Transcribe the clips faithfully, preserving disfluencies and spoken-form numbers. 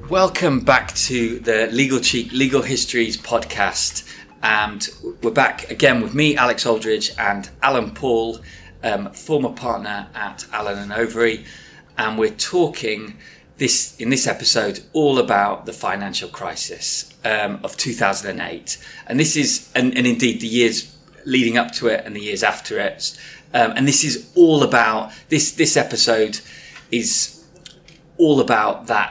Welcome back to the Legal Cheek Legal Histories podcast, and we're back again with me, Alex Aldridge, and Alan Paul, um, former partner at Allen and Overy, and we're talking this in this episode all about the financial crisis um, of two thousand eight, and this is and, and indeed the years leading up to it and the years after it, um, and this is all about this. This episode is all about that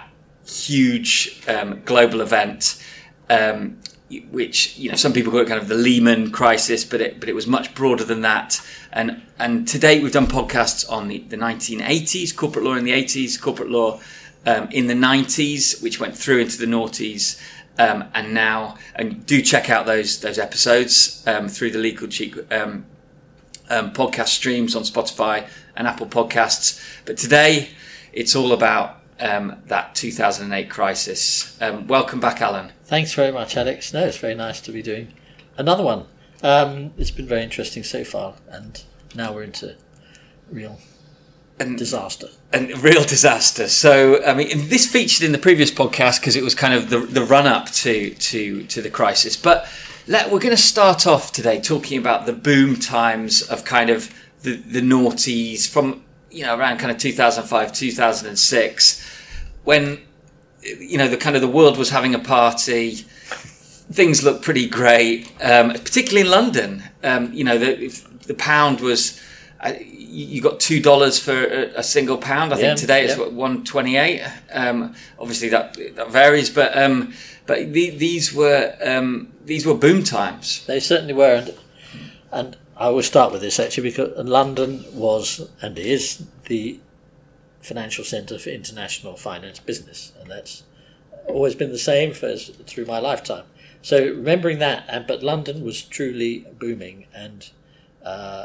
huge um, global event, um, which, you know, some people call it kind of the Lehman crisis, but it but it was much broader than that. And and to date, we've done podcasts on the, the nineteen eighties, corporate law in the eighties, corporate law um, in the nineties, which went through into the noughties, um, and now. And do check out those those episodes um, through the Legal Cheek um, um, podcast streams on Spotify and Apple Podcasts. But today, it's all about Um, that two thousand eight crisis. Um, welcome back, Alan. Thanks very much, Alex. No, it's very nice to be doing another one. Um, it's been very interesting so far, and now we're into real and, disaster. And real disaster. So, I mean, this featured in the previous podcast because it was kind of the, the run-up to, to, to the crisis. But let, we're going to start off today talking about the boom times of kind of the, the noughties from, you know, around kind of two thousand five, two thousand six, when, you know, the kind of the world was having a party, things looked pretty great, um, particularly in London. Um, you know, the the pound was, uh, you got two dollars for a, a single pound. I think yeah, today it's yeah. what, one twenty-eight. Um, obviously that that varies, but um, but the, these were um, these were boom times. They certainly were, and and. I will start with this actually because London was and is the financial centre for international finance business, and that's always been the same for through my lifetime. So remembering that, and but London was truly booming, and uh,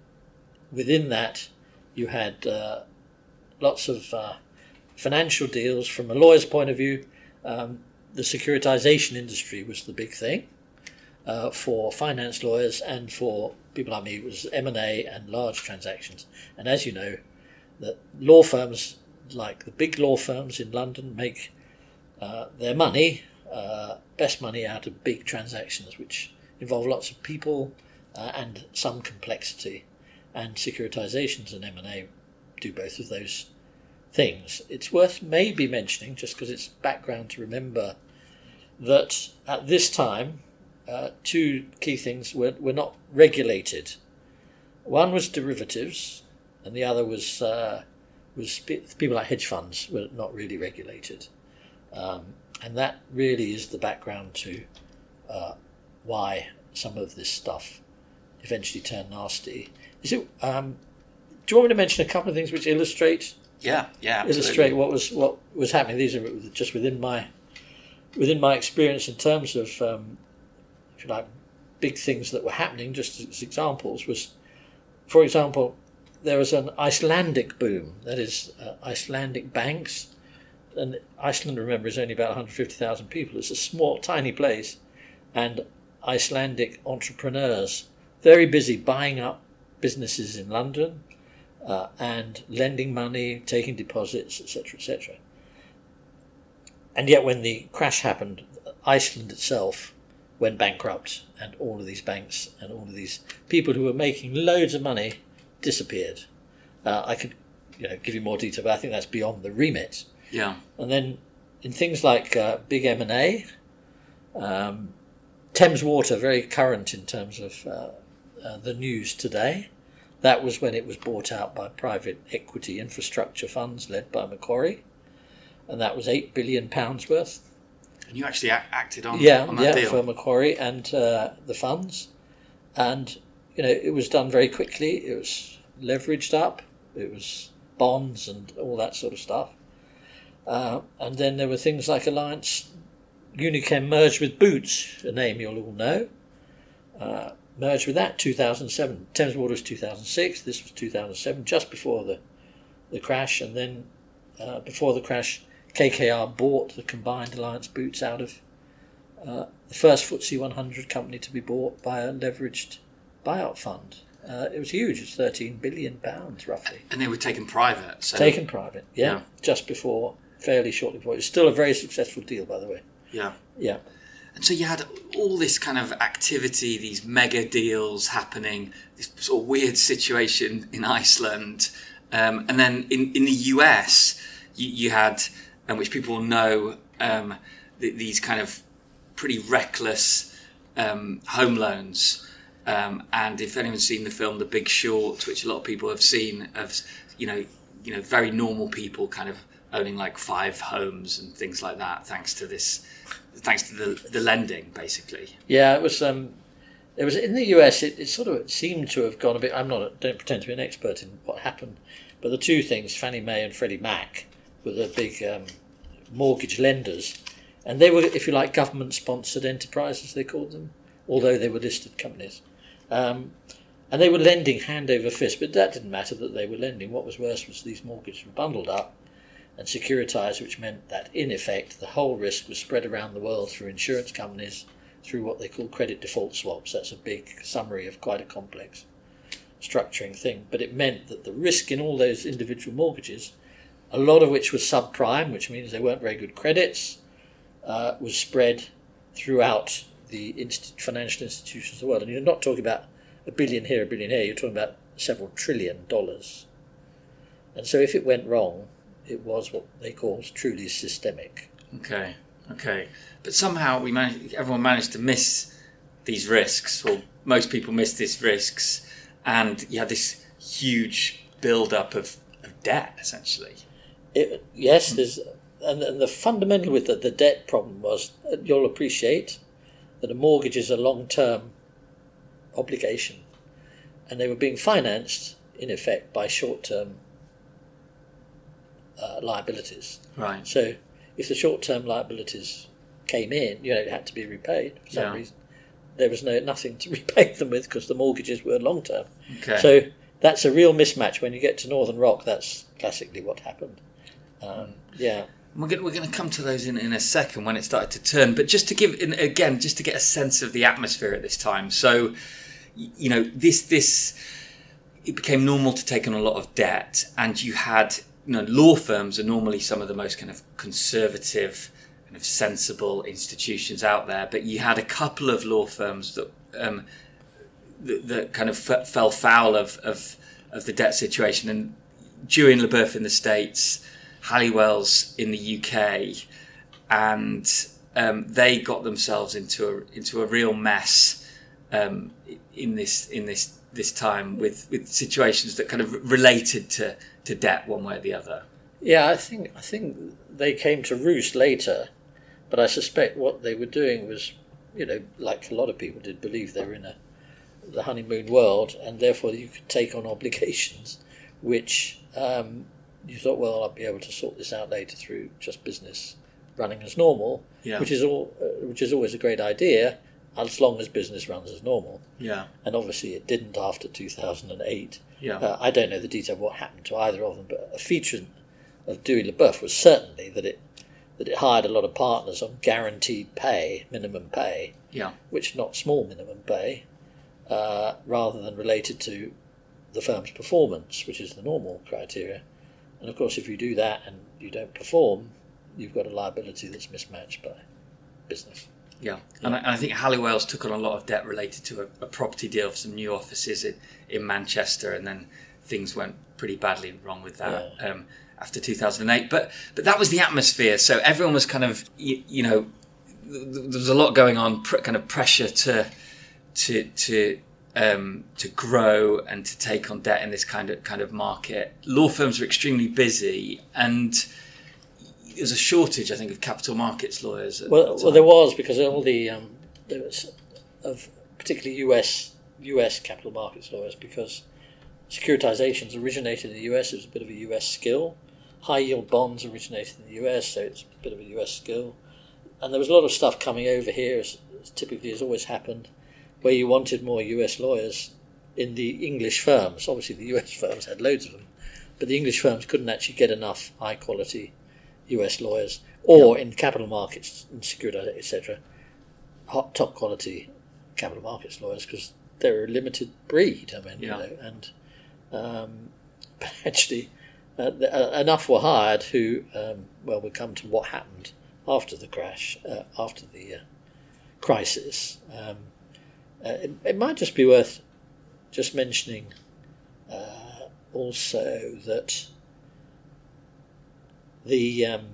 within that you had uh, lots of uh, financial deals from a lawyer's point of view. Um, the securitisation industry was the big thing uh, for finance lawyers, and for people like me, it was M and A and large transactions. And as you know, the law firms, like the big law firms in London, make uh, their money, uh, best money out of big transactions, which involve lots of people uh, and some complexity. And securitizations and M and A do both of those things. It's worth maybe mentioning, just because it's background to remember, that at this time, Uh, two key things were, were not regulated. One was derivatives, and the other was uh, was people like hedge funds were not really regulated, um, and that really is the background to uh, why some of this stuff eventually turned nasty. Is it? Um, do you want me to mention a couple of things which illustrate? Yeah, yeah, absolutely. Illustrate what was what was happening. These are just within my within my experience in terms of. Um, like big things that were happening, just as examples, was, for example, there was an Icelandic boom, that is uh, Icelandic banks, and Iceland, remember, is only about one hundred fifty thousand people. It's a small, tiny place, and Icelandic entrepreneurs, very busy buying up businesses in London uh, and lending money, taking deposits, et cetera, et cetera. And yet when the crash happened, Iceland itself went bankrupt, and all of these banks and all of these people who were making loads of money disappeared. Uh, I could, you know, give you more detail, but I think that's beyond the remit. Yeah. And then in things like uh, big M and A, um, Thames Water, very current in terms of uh, uh, the news today. That was when it was bought out by private equity infrastructure funds led by Macquarie, and that was eight billion pounds worth. And you actually act, acted on, yeah, on that yeah, deal? for Macquarie and uh, the funds. And, you know, it was done very quickly. It was leveraged up. It was bonds and all that sort of stuff. Uh, and then there were things like Alliance. Unichem merged with Boots, a name you'll all know. Uh, merged with that, two thousand seven. Thames Water was two thousand six. This was two thousand seven, just before the, the crash. And then uh, before the crash, K K R bought the combined Alliance Boots out of uh, the first F T S E one hundred company to be bought by a leveraged buyout fund. Uh, it was huge. It's thirteen billion pounds roughly. And they were taken private. So. Taken private, yeah, yeah. Just before fairly shortly before. It was still a very successful deal, by the way. Yeah. Yeah. And so you had all this kind of activity, these mega deals happening, this sort of weird situation in Iceland. Um, and then in, in the U S, you, you had, and which people will know, um, the, these kind of pretty reckless um, home loans. Um, and if anyone's seen the film The Big Short, which a lot of people have seen, of you know, you know, very normal people kind of owning like five homes and things like that, thanks to this, thanks to the, the lending, basically. Yeah, it was. Um, it was in the U S. It, it sort of seemed to have gone a bit. I'm not. A, don't pretend to be an expert in what happened, but the two things, Fannie Mae and Freddie Mac, were the big um, mortgage lenders, and they were, if you like, government-sponsored enterprises. They called them, although they were listed companies, um, and they were lending hand over fist. But that didn't matter that they were lending. What was worse was these mortgages were bundled up and securitized, which meant that, in effect, the whole risk was spread around the world through insurance companies, through what they call credit default swaps. That's a big summary of quite a complex structuring thing. But it meant that the risk in all those individual mortgages, a lot of which was subprime, which means they weren't very good credits, uh, was spread throughout the inst- financial institutions of the world. And you're not talking about a billion here, a billion here, you're talking about several trillion dollars. And so if it went wrong, it was what they call truly systemic. Okay, okay. But somehow we managed, everyone managed to miss these risks, or most people missed these risks, and you had this huge build-up of, of debt, essentially. It, yes, there's, and, and the fundamental with the, the debt problem was, you'll appreciate, that a mortgage is a long-term obligation, and they were being financed, in effect, by short-term Uh, liabilities. Right. So if the short-term liabilities came in, you know, it had to be repaid for some yeah. reason. There was no nothing to repay them with because the mortgages were long-term. Okay. So that's a real mismatch. When you get to Northern Rock, that's classically what happened. Um, yeah. We're going, we're going to come to those in, in a second when it started to turn. But just to give, in, again, just to get a sense of the atmosphere at this time. So, you know, this this it became normal to take on a lot of debt, and you had, you know, law firms are normally some of the most kind of conservative, kind of sensible institutions out there. But you had a couple of law firms that um, that, that kind of f- fell foul of, of of the debt situation. And Dewey and LeBoeuf in the States, Halliwell's in the U K, and um, they got themselves into a into a real mess um, in this in this this time with, with situations that kind of related to, to debt one way or the other. Yeah, I think I think they came to roost later, but I suspect what they were doing was, you know, like a lot of people did, believe they were in a the honeymoon world, and therefore you could take on obligations which um, you thought, well, I'll be able to sort this out later through just business running as normal, yeah. which is all, uh, which is always a great idea, as long as business runs as normal. Yeah. And obviously it didn't after two thousand eight. Yeah. Uh, I don't know the detail of what happened to either of them, but a feature of Dewey LeBoeuf was certainly that it that it hired a lot of partners on guaranteed pay, minimum pay, yeah. which not small minimum pay, uh, rather than related to the firm's performance, which is the normal criteria. And of course, if you do that and you don't perform, you've got a liability that's mismatched by business. Yeah, yeah. And, I, and I think Halliwell's took on a lot of debt related to a, a property deal for some new offices in, in Manchester, and then things went pretty badly wrong with that yeah. um, after two thousand eight. But but that was the atmosphere. So everyone was kind of, you, you know, there was a lot going on, pr- kind of pressure to to to um, to grow and to take on debt in this kind of kind of market. Law firms were extremely busy, and there's a shortage, I think, of capital markets lawyers. At well, the well, there was, because all the um, there was of particularly U S U S capital markets lawyers, because securitizations originated in the U S. It was a bit of a U S skill. High yield bonds originated in the U S, so it's a bit of a U S skill. And there was a lot of stuff coming over here, as, as typically has always happened, where you wanted more U S lawyers in the English firms. Obviously, the U S firms had loads of them, but the English firms couldn't actually get enough high quality U S lawyers, or in capital markets and security, et cetera, hot top quality capital markets lawyers, because they're a limited breed. I mean, yeah. you know, and um, actually, uh, uh, enough were hired who, um, well, we come to what happened after the crash, uh, after the uh, crisis. Um, uh, it, it might just be worth just mentioning uh, also that the um,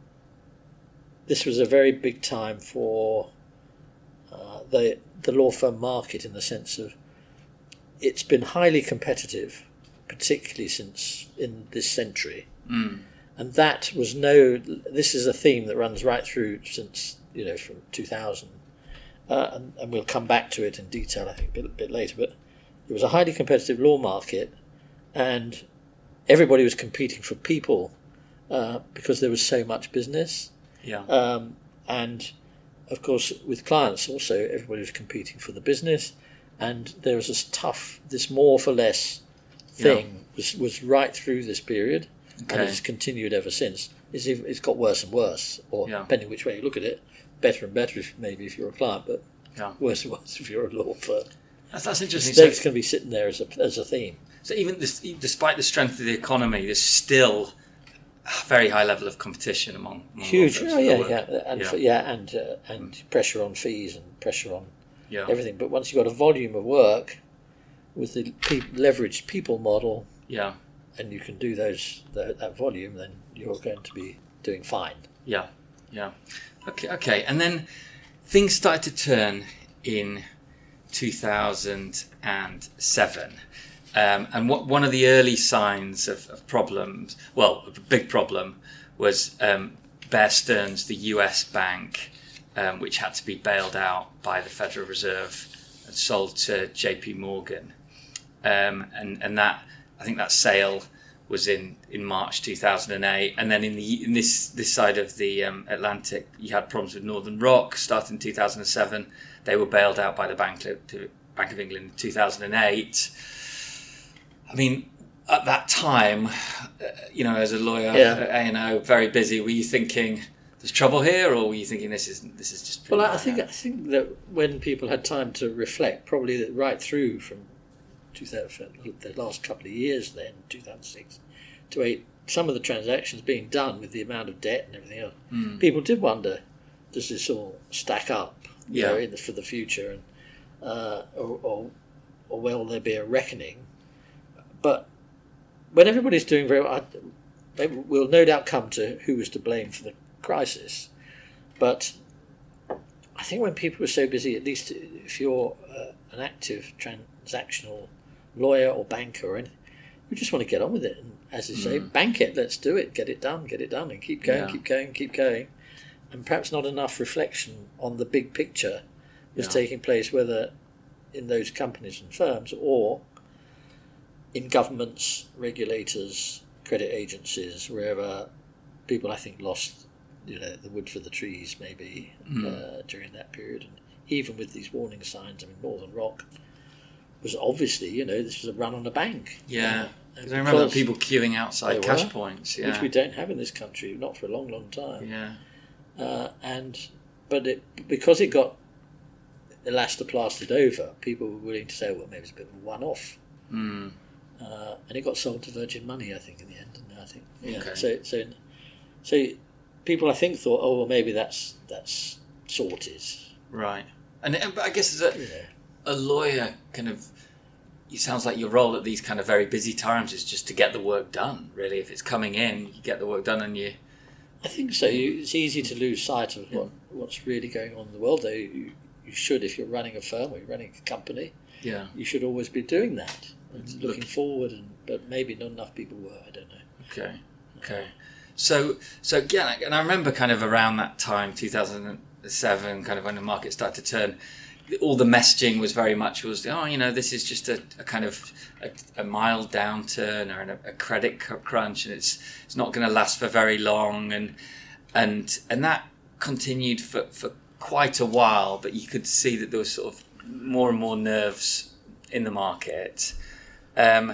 this was a very big time for uh, the the law firm market, in the sense of it's been highly competitive, particularly since in this century. Mm. And that was no, this is a theme that runs right through since, you know, from two thousand. Uh, and, and we'll come back to it in detail, I think, a bit, a bit later. But it was a highly competitive law market, and everybody was competing for people uh, because there was so much business. Yeah. Um, and, of course, with clients also, everybody was competing for the business. And there was this tough, this more for less thing yeah. was, was right through this period. Okay. And it's continued ever since. It's, it's got worse and worse, or yeah. depending which way you look at it, better and better if, maybe if you're a client, but yeah. worse and worse if you're a law firm. That's, that's interesting. Mistakes so, can be sitting there as a, as a theme. So even this, despite the strength of the economy, there's still a very high level of competition among, among huge. law firms. Oh yeah, yeah, and yeah, for, yeah and uh, and mm. pressure on fees and pressure on yeah. everything. But once you've got a volume of work with the pe- leveraged people model, yeah. and you can do those the, that volume, then you're going to be doing fine. Yeah, yeah. Okay, okay. And then things started to turn in two thousand seven. Um, and what, one of the early signs of, of problems, well, a big problem, was um, Bear Stearns, the U S bank, um, which had to be bailed out by the Federal Reserve and sold to J P Morgan. Um, and, and that, I think that sale was in, in March two thousand eight, and then in the in this this side of the um, Atlantic, you had problems with Northern Rock starting in two thousand seven. They were bailed out by the Bank of, Bank of England in two thousand eight. I mean, at that time, uh, you know, as a lawyer yeah. at A and O, very busy. Were you thinking there's trouble here, or were you thinking this is this is just? Well, I think I think that when people had time to reflect, probably right through from two thousand, the last couple of years, then two thousand six to eight, some of the transactions being done with the amount of debt and everything else, mm. people did wonder, does this all stack up, you yeah. know, in the, for the future, and uh, or, or or will there be a reckoning? But when everybody's doing very well, I, we'll no doubt come to who was to blame for the crisis. But I think when people were so busy, at least if you're uh, an active transactional lawyer or banker or anything, you just want to get on with it. And as you say, mm. bank it, let's do it, get it done, get it done, and keep going, yeah. keep going, keep going. And perhaps not enough reflection on the big picture was yeah. taking place, whether in those companies and firms or in governments, regulators, credit agencies, wherever people, I think, lost, you know, the wood for the trees maybe mm. uh, during that period. And even with these warning signs, I mean, Northern Rock was obviously, you know, this was a run on a bank. Yeah. Uh, I remember people queuing outside cash were, points, yeah. which we don't have in this country, not for a long, long time. Yeah. Uh, and but it because it got elastoplastered over, people were willing to say, well, maybe it's a bit of a one-off. Mm. Uh, and it got sold to Virgin Money, I think, in the end. And I think, yeah. Okay. So, so, so people, I think, thought, oh, well, maybe that's that's sorted. Right. And but I guess as a, yeah. a lawyer, kind of, it sounds like your role at these kind of very busy times is just to get the work done. Really, if it's coming in, you get the work done, and you. I think so. You, it's easy to lose sight of what, what's really going on in the world. Though you, you should, if you're running a firm or you're running a company, yeah, you should always be doing that. And looking forward, and but maybe not enough people were. I don't know. Okay, okay. So, so yeah, and I remember kind of around that time, two thousand seven, kind of when the market started to turn, all the messaging was very much was, oh, you know, this is just a, a kind of a, a mild downturn or a, a credit crunch, and it's it's not going to last for very long, and and and that continued for for quite a while. But you could see that there was sort of more and more nerves in the market. Um,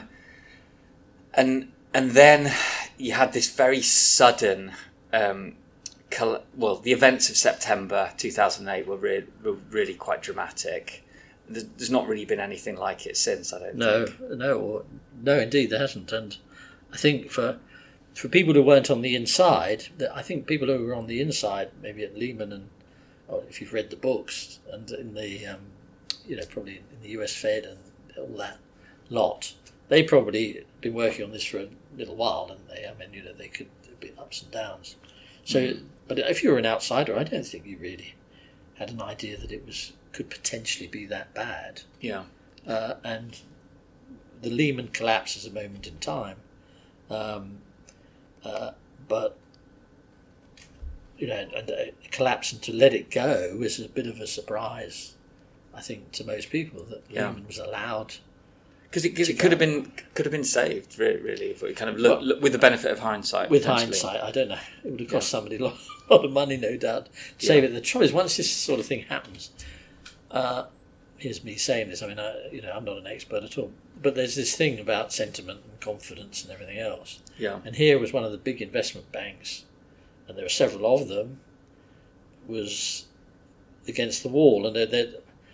and and then you had this very sudden, um, col- well, the events of September two thousand eight were, re- were really quite dramatic. There's, there's not really been anything like it since, I don't no, think. No, no, no, indeed there hasn't. And I think for for people who weren't on the inside, I think people who were on the inside, maybe at Lehman, and or if you've read the books, and in the, um, you know, probably in the U S Fed and all that lot, they probably been working on this for a little while, and they, I mean, you know, they could be ups and downs. So, mm. but if you were an outsider, I don't think you really had an idea that it was could potentially be that bad. Yeah. Uh, and the Lehman collapse is a moment in time, um, uh, but you know, and uh, collapse and to let it go was a bit of a surprise, I think, to most people that yeah. Lehman was allowed. Because it, it could have been could have been saved, really, if we kind of look, well, look with the benefit of hindsight. With hindsight, I don't know. It would have cost yeah. somebody a lot, lot of money, no doubt, to save yeah. it. The trouble is, once this sort of thing happens, uh, here's me saying this. I mean, I, you know, I'm not an expert at all, but there's this thing about sentiment and confidence and everything else. Yeah. And here was one of the big investment banks, and there were several of them, was against the wall, and they're, they're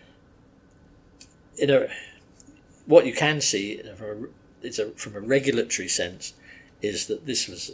in a. What you can see from a, it's a, from a regulatory sense is that this was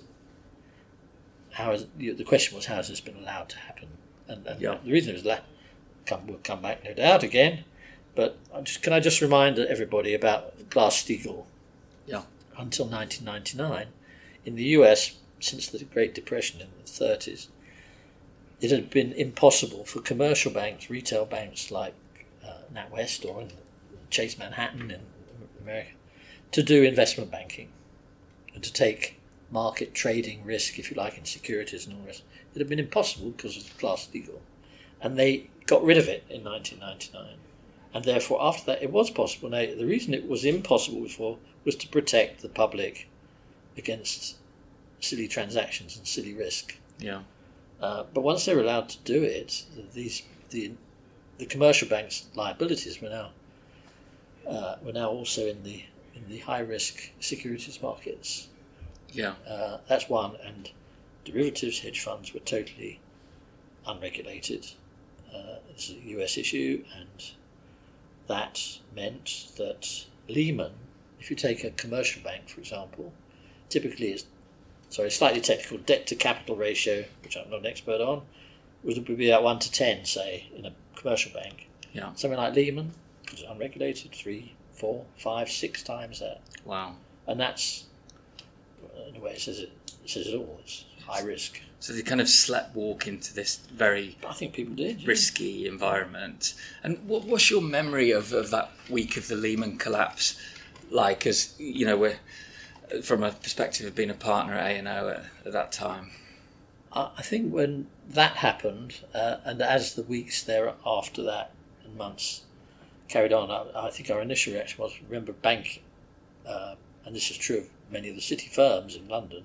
how is, the question was how has this been allowed to happen, and, and yeah. the reason it was la- come we'll come back no doubt again, but I'm just, can I just remind everybody about Glass-Steagall? Yeah. Until nineteen ninety-nine, in the U S, since the Great Depression in the thirties, it had been impossible for commercial banks, retail banks like uh, NatWest or in Chase Manhattan in America, to do investment banking and to take market trading risk, if you like, in securities and all the rest. It had been impossible because of Glass-Steagall. And they got rid of it in nineteen ninety-nine. And therefore, after that, it was possible. Now, the reason it was impossible before was to protect the public against silly transactions and silly risk. Yeah. Uh, but once they were allowed to do it, these the the commercial banks' liabilities were now Uh, we're now also in the in the high risk securities markets. Yeah, uh, that's one. And derivatives hedge funds were totally unregulated. Uh, it's a U S issue, and that meant that Lehman, if you take a commercial bank, for example, typically is sorry slightly technical debt to capital ratio, which I'm not an expert on, would be about one to ten, say, in a commercial bank. Yeah, something like Lehman. It's unregulated, three, four, five, six times that. Wow. And that's, in a way, it says it, it says it all. It's high risk. So they kind of sleptwalk into this very I think people did, yeah. risky environment. And what, what's your memory of, of that week of the Lehman collapse like? As you know, we're from a perspective of being a partner at A and O at, at that time. I think when that happened, uh, and as the weeks thereafter that and months carried on, I, I think our initial reaction was, remember, bank, uh, and this is true of many of the city firms in London,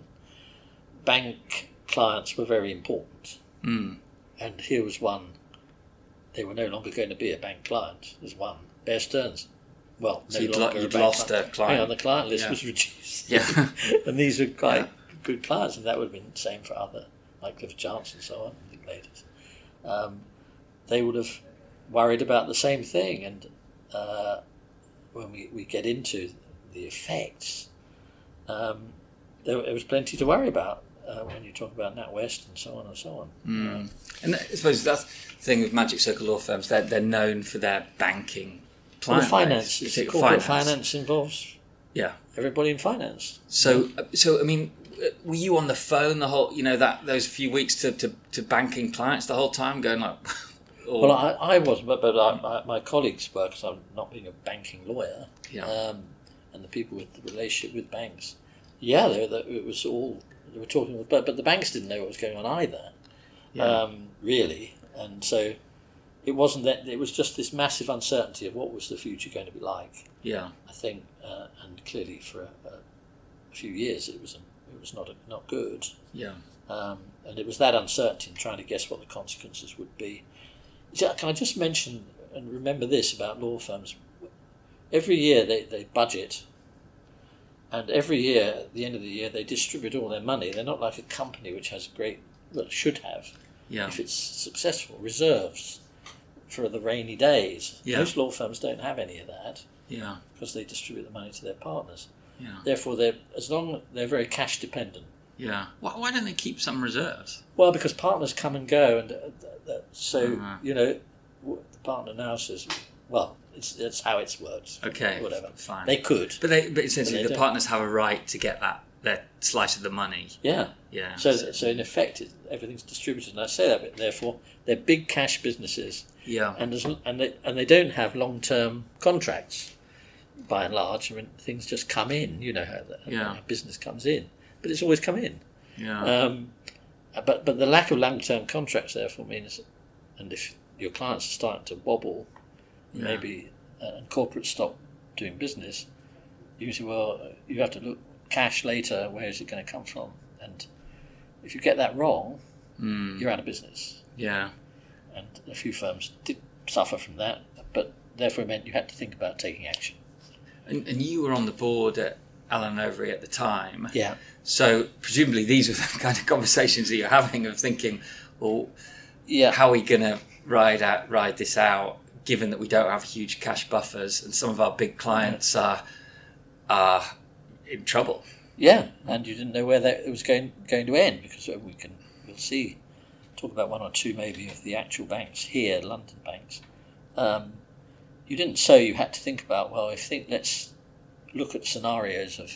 bank clients were very important. Mm. And here was one, they were no longer going to be a bank client. There's one, Bear Stearns. Well, so no you'd, longer lo- you'd a lost client. a client. Hang on, the client list yeah. was reduced. Yeah. And these were quite yeah. good clients, and that would have been the same for other, like Clifford Chance and so on, I think later. Um, they would have worried about the same thing, and uh, when we, we get into the effects, um, there, there was plenty to worry about uh, when you talk about NatWest and so on and so on. Mm. Um, and I suppose that's the thing with Magic Circle law firms, they're, they're known for their banking client well, the finance, base, it's corporate finance. finance involves yeah. everybody in finance. So, so I mean, were you on the phone the whole, you know, that those few weeks to, to, to banking clients the whole time, going like... Or... Well, I, I wasn't, but, but I, I, my colleagues were, because I'm not being a banking lawyer, yeah. um, and the people with the relationship with banks. Yeah, they, they, it was all, they were talking, with, but, but the banks didn't know what was going on either, yeah. um, really. And so it wasn't that, it was just this massive uncertainty of what was the future going to be like. Yeah. I think, uh, and clearly for a, a few years it was it was not a, not good. Yeah. Um, and it was that uncertainty and trying to guess what the consequences would be. Can I just mention and remember this about law firms? Every year they, they budget, and every year at the end of the year they distribute all their money. They're not like a company which has great, well, should have, yeah. if it's successful, reserves for the rainy days. Yeah. Most law firms don't have any of that. Yeah. Because they distribute the money to their partners. Yeah. Therefore, they're as long they're very cash dependent. Yeah. Why, why don't they keep some reserves? Well, because partners come and go, and uh, uh, so Uh-huh. you know, w- the partner now says, "Well, it's it's how it's worked." Okay. Whatever. Fine. They could. But they, but essentially, But they the don't. partners have a right to get that their slice of the money. Yeah. Yeah. So, so in effect, it, everything's distributed, and I say that, but therefore they're big cash businesses, yeah. and there's, and they and they don't have long term contracts, by and large. I mean, things just come in. You know how, the, Yeah. how business comes in, but it's always come in. Yeah. Um, but but the lack of long term contracts therefore means, and if your clients are starting to wobble, Yeah. maybe uh, and corporates stop doing business, you say, well, you have to look cash later. Where is it going to come from? And if you get that wrong, Mm. you're out of business. Yeah. And a few firms did suffer from that, but therefore it meant you had to think about taking action. And, and you were on the board at Allen and Overy at the time. Yeah. So presumably these were the kind of conversations that you're having of thinking, well, Yeah. how are we going to ride out, ride this out, given that we don't have huge cash buffers and some of our big clients are are in trouble. Yeah, and you didn't know where that it was going going to end, because we can we'll see talk about one or two maybe of the actual banks here, London banks. Um, you didn't so you had to think about, well, if think let's look at scenarios of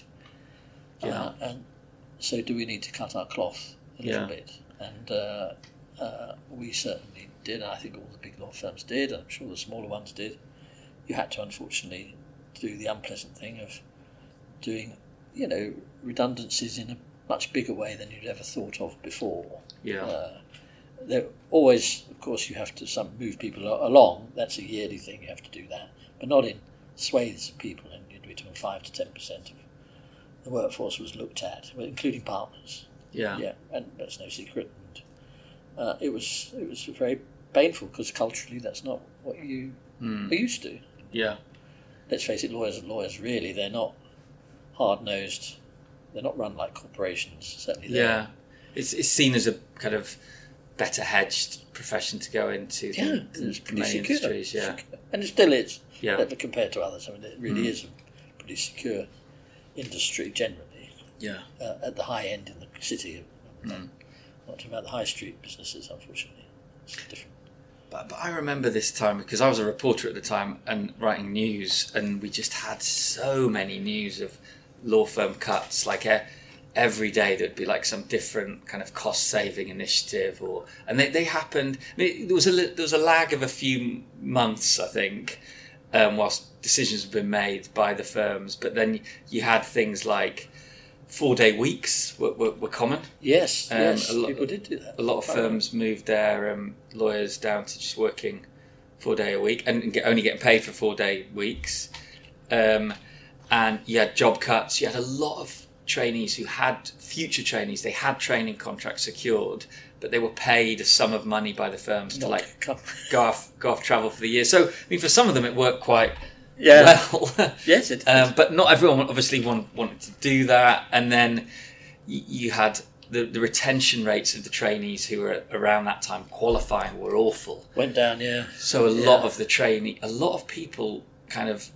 uh, Yeah. and so do we need to cut our cloth a Yeah. little bit? And uh, uh, we certainly did, and I think all the big law firms did, and I'm sure the smaller ones did. You had to unfortunately do the unpleasant thing of doing, you know, redundancies in a much bigger way than you'd ever thought of before. Yeah. Uh, there always, of course, you have to some move people a- along. That's a yearly thing. You have to do that, but not in swathes of people. And between five to ten percent of the workforce was looked at, well, including partners. Yeah. Yeah, and that's no secret. And uh, it was it was very painful because culturally, that's not what you Mm. are used to. Yeah. Let's face it, lawyers are lawyers. Really, they're not hard nosed. They're not run like corporations. Certainly, they're- Yeah. It's it's seen as a kind of better hedged profession to go into Yeah, than, than it's pretty many secure. industries. Yeah. Secure. And it still is, Yeah. uh, compared to others. I mean, it really Mm. is a pretty secure industry generally, Yeah. uh, at the high end in the city. Mm. Not, not talking about the high street businesses, unfortunately. It's different. But, but I remember this time because I was a reporter at the time and writing news, and we just had so many news of law firm cuts. Like uh, every day there'd be like some different kind of cost saving initiative, or and they, they happened. I mean, there was a li- there was a lag of a few months, I think, um, whilst decisions have been made by the firms. But then you had things like four day weeks were, were, were common. Yes, Um, yes, a lot- people did do that. A lot of firms moved their um, lawyers down to just working four day a week and get, only getting paid for four day weeks. Um, and you had job cuts. You had a lot of trainees who had future trainees. They had training contracts secured, but they were paid a sum of money by the firms to Not like come- go off go off travel for the year. So I mean, for some of them, it worked quite Yeah. well. Yes, it did. Um, but not everyone obviously want, wanted to do that. And then you, you had the, the retention rates of the trainees who were around that time qualifying were awful. Went down, yeah. So a Yeah. lot of the trainee, a lot of people kind of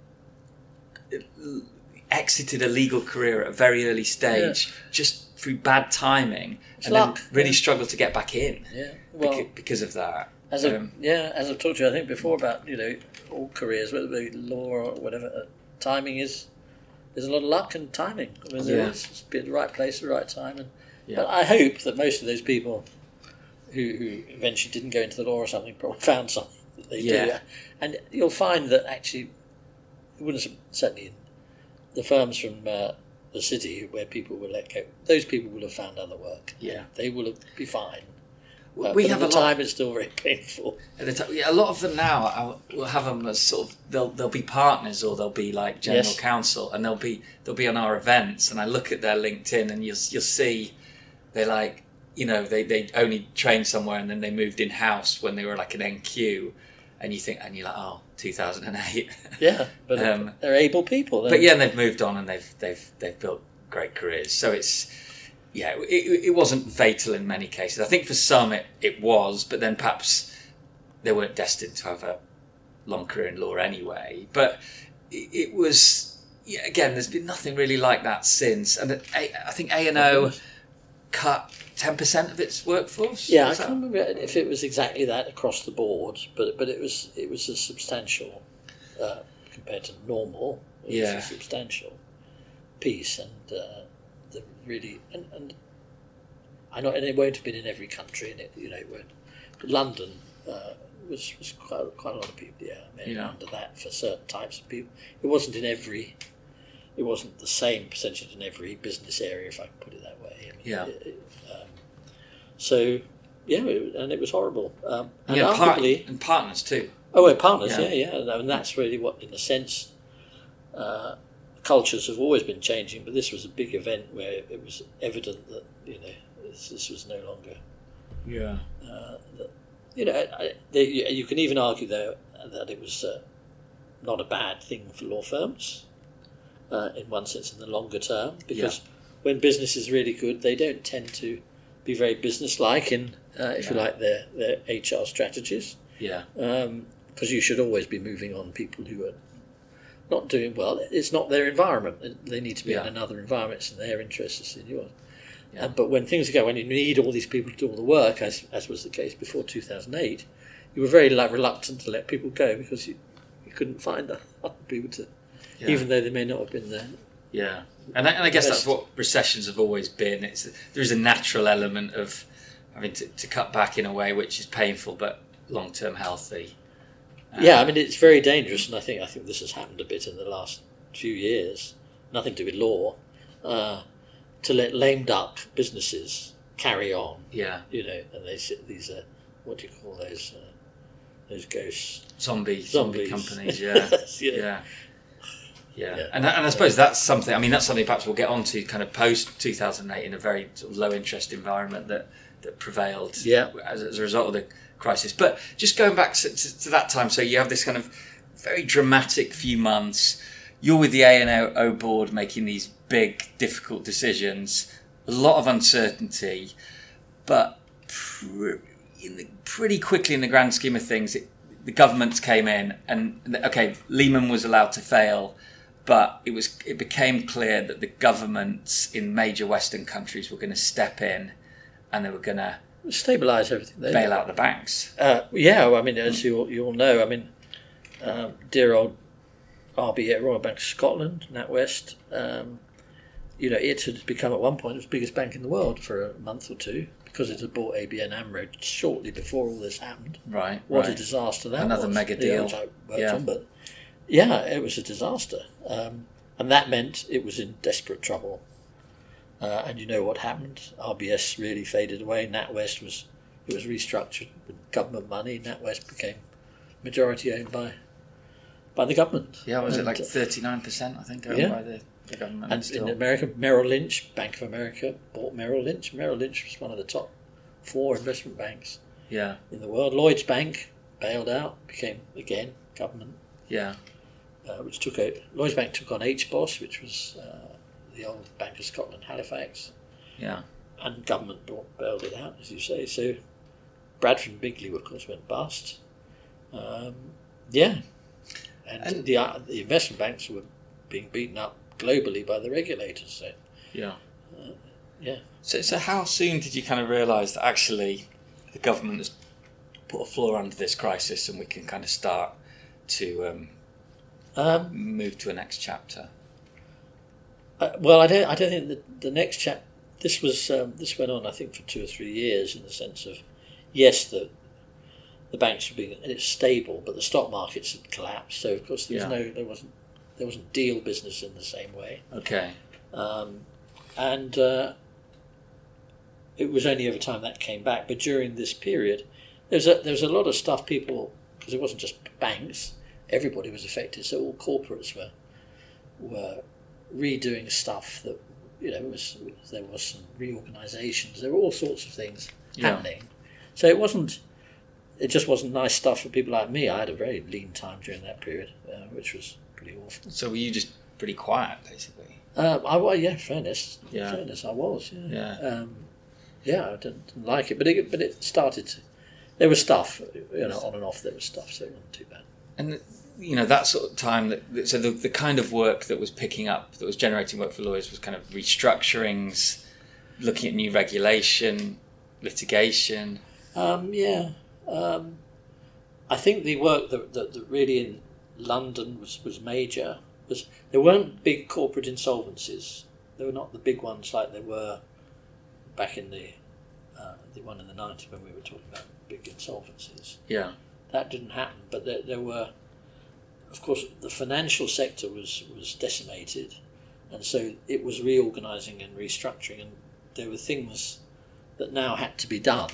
exited a legal career at a very early stage just through bad timing, It's and luck, then really yeah. struggled to get back in Yeah. Well, beca- because of that. As I've, Um, yeah, as I've talked to you, I think before about, you know, all careers, whether it be law or whatever, uh, timing is there's a lot of luck and timing. I mean, there Yeah. is just be at the right place at the right time. And Yeah. but I hope that most of those people who, who eventually didn't go into the law or something probably found something that they Yeah. do, and you'll find that actually it wouldn't su- certainly the firms from uh, the city where people were let go, those people will have found other work. Yeah. They will have, be fine. Uh, we but have at a the lot. time it's still very painful. At the time, yeah, a lot of them now I will have them as sort of they'll they'll be partners or they'll be like general Yes. counsel, and they'll be they'll be on our events, and I look at their LinkedIn and you'll you'll see they're like, you know, they they only trained somewhere and then they moved in house when they were like an N Q, and you think and you're like, oh, two thousand eight. Yeah, but Um, they're able people. But yeah, and they've moved on and they've they've they've built great careers. So it's yeah, it, it wasn't fatal in many cases. I think for some it, it was, but then perhaps they weren't destined to have a long career in law anyway. But it, it was yeah, again, there's been nothing really like that since. And A, I think A and O cut ten percent of its workforce. Yeah, I Was can't that- remember if it was exactly that across the board, but but it was it was a substantial uh, compared to normal. It Yeah. was a substantial piece, and uh, the really and, and I know, and it won't have been in every country, and it you know it won't. But London uh, was was quite quite a lot of people, yeah, made Yeah. under that for certain types of people. It wasn't in every. It wasn't the same percentage in every business area, if I can put it that way. I mean, Yeah. it- it, um, so, yeah, it, and it was horrible. Um, and yeah, part- arguably, and partners too. oh, well, partners, Yeah. yeah, yeah, and that's really what, in a sense, uh, cultures have always been changing, but this was a big event where it was evident that you know this, this was no longer. Yeah. Uh, that, you know, I, they, you can even argue though that it was uh, not a bad thing for law firms. Uh, in one sense, in the longer term, because when business is really good, they don't tend to be very business-like in, uh, if you Yeah. like, their, their H R strategies. Yeah. Because you should always be moving on people who are not doing well. It's not their environment. They need to be Yeah. in another environment. It's in their interests, it's in yours. Yeah. Uh, but when things go, when you need all these people to do all the work, as as was the case before two thousand eight, you were very like, reluctant to let people go because you, you couldn't find other people to, Yeah. even though they may not have been there. Yeah, and I, and I guess that's Best. what recessions have always been. It's there's a natural element of having to, to cut back in a way which is painful but long term healthy. Um, Yeah, I mean it's very dangerous, and I think I think this has happened a bit in the last few years. Nothing to do with law, uh, to let lame duck businesses carry on. yeah, You know, and they sit these uh, what do you call those uh, those ghosts? zombie zombie Zombies. companies. Yeah, Yeah. yeah. Yeah, Yeah. and and I suppose that's something. I mean, that's something perhaps we'll get onto kind of post two thousand eight in a very sort of low interest environment that that prevailed. Yeah. as, as a result of the crisis. But just going back to, to, to that time, so you have this kind of very dramatic few months. You're with the A and O board making these big, difficult decisions. A lot of uncertainty, but pr- in the, pretty quickly, in the grand scheme of things, it, the governments came in, and okay, Lehman was allowed to fail. But it was it became clear that the governments in major Western countries were going to step in, and they were going to Stabilise everything. They- bail out the banks. Uh, yeah, well, I mean, as you all, you all know, I mean, um, dear old R B A, Royal Bank of Scotland, NatWest, um, you know, it had become at one point the biggest bank in the world for a month or two because it had bought A B N AMRO shortly before all this happened. Right. What right. a disaster that Another was. mega Yeah, deal. which I worked Yeah. on, but yeah, it was a disaster. Um, and that meant it was in desperate trouble. Uh, and you know what happened? R B S really faded away. NatWest was it was restructured with government money. NatWest became majority owned by by the government. Yeah, was it And, like uh, thirty-nine percent, I think, owned Yeah. by the, the government? And still. in America, Merrill Lynch, Bank of America, bought Merrill Lynch. Merrill Lynch was one of the top four investment banks Yeah, in the world. Lloyd's Bank bailed out, became again government. yeah, Uh, which took out Lloyds Bank took on H B O S, which was uh, the old Bank of Scotland, Halifax, yeah. and government bought- bailed it out, as you say. So Bradford and Bigley, of course, went bust. Um, yeah, and, And- the uh, the investment banks were being beaten up globally by the regulators. So Yeah. yeah, So, so how soon did you kind of realise that actually the government has put a floor under this crisis and we can kind of start to um, um, move to a next chapter? uh, well, I don't I don't think the the next chap. This was um, this went on, I think, for two or three years in the sense of yes, the the banks were being it's stable, but the stock markets had collapsed. So of course there was Yeah. no there wasn't there wasn't deal business in the same way, Okay. um, and uh, it was only over time that came back. But during this period, there was a there was a lot of stuff people because it wasn't just banks, everybody was affected. So all corporates were were redoing stuff that you know was there was some reorganisations. There were all sorts of things Yeah. happening. So it wasn't. It just wasn't nice stuff for people like me. I had a very lean time during that period, uh, which was pretty awful. So were you just pretty quiet, basically? Um, I was, yeah, fairness, Yeah. fairness, I was, yeah, Yeah. um, yeah. I didn't, didn't like it, but it, but it started to. There was stuff, you know, on and off. There was stuff, so it wasn't too bad. And you know, that sort of time, that, so the, the kind of work that was picking up, that was generating work for lawyers was kind of restructurings, looking at new regulation, litigation. Um, yeah. Um, I think the work that, that, that really in London was, was major was there weren't big corporate insolvencies. They were not the big ones like they were back in the uh, the one in the nineties when we were talking about big insolvencies. Yeah. That didn't happen, but there, there were, of course, the financial sector was, was decimated, and so it was reorganising and restructuring, and there were things that now had to be done,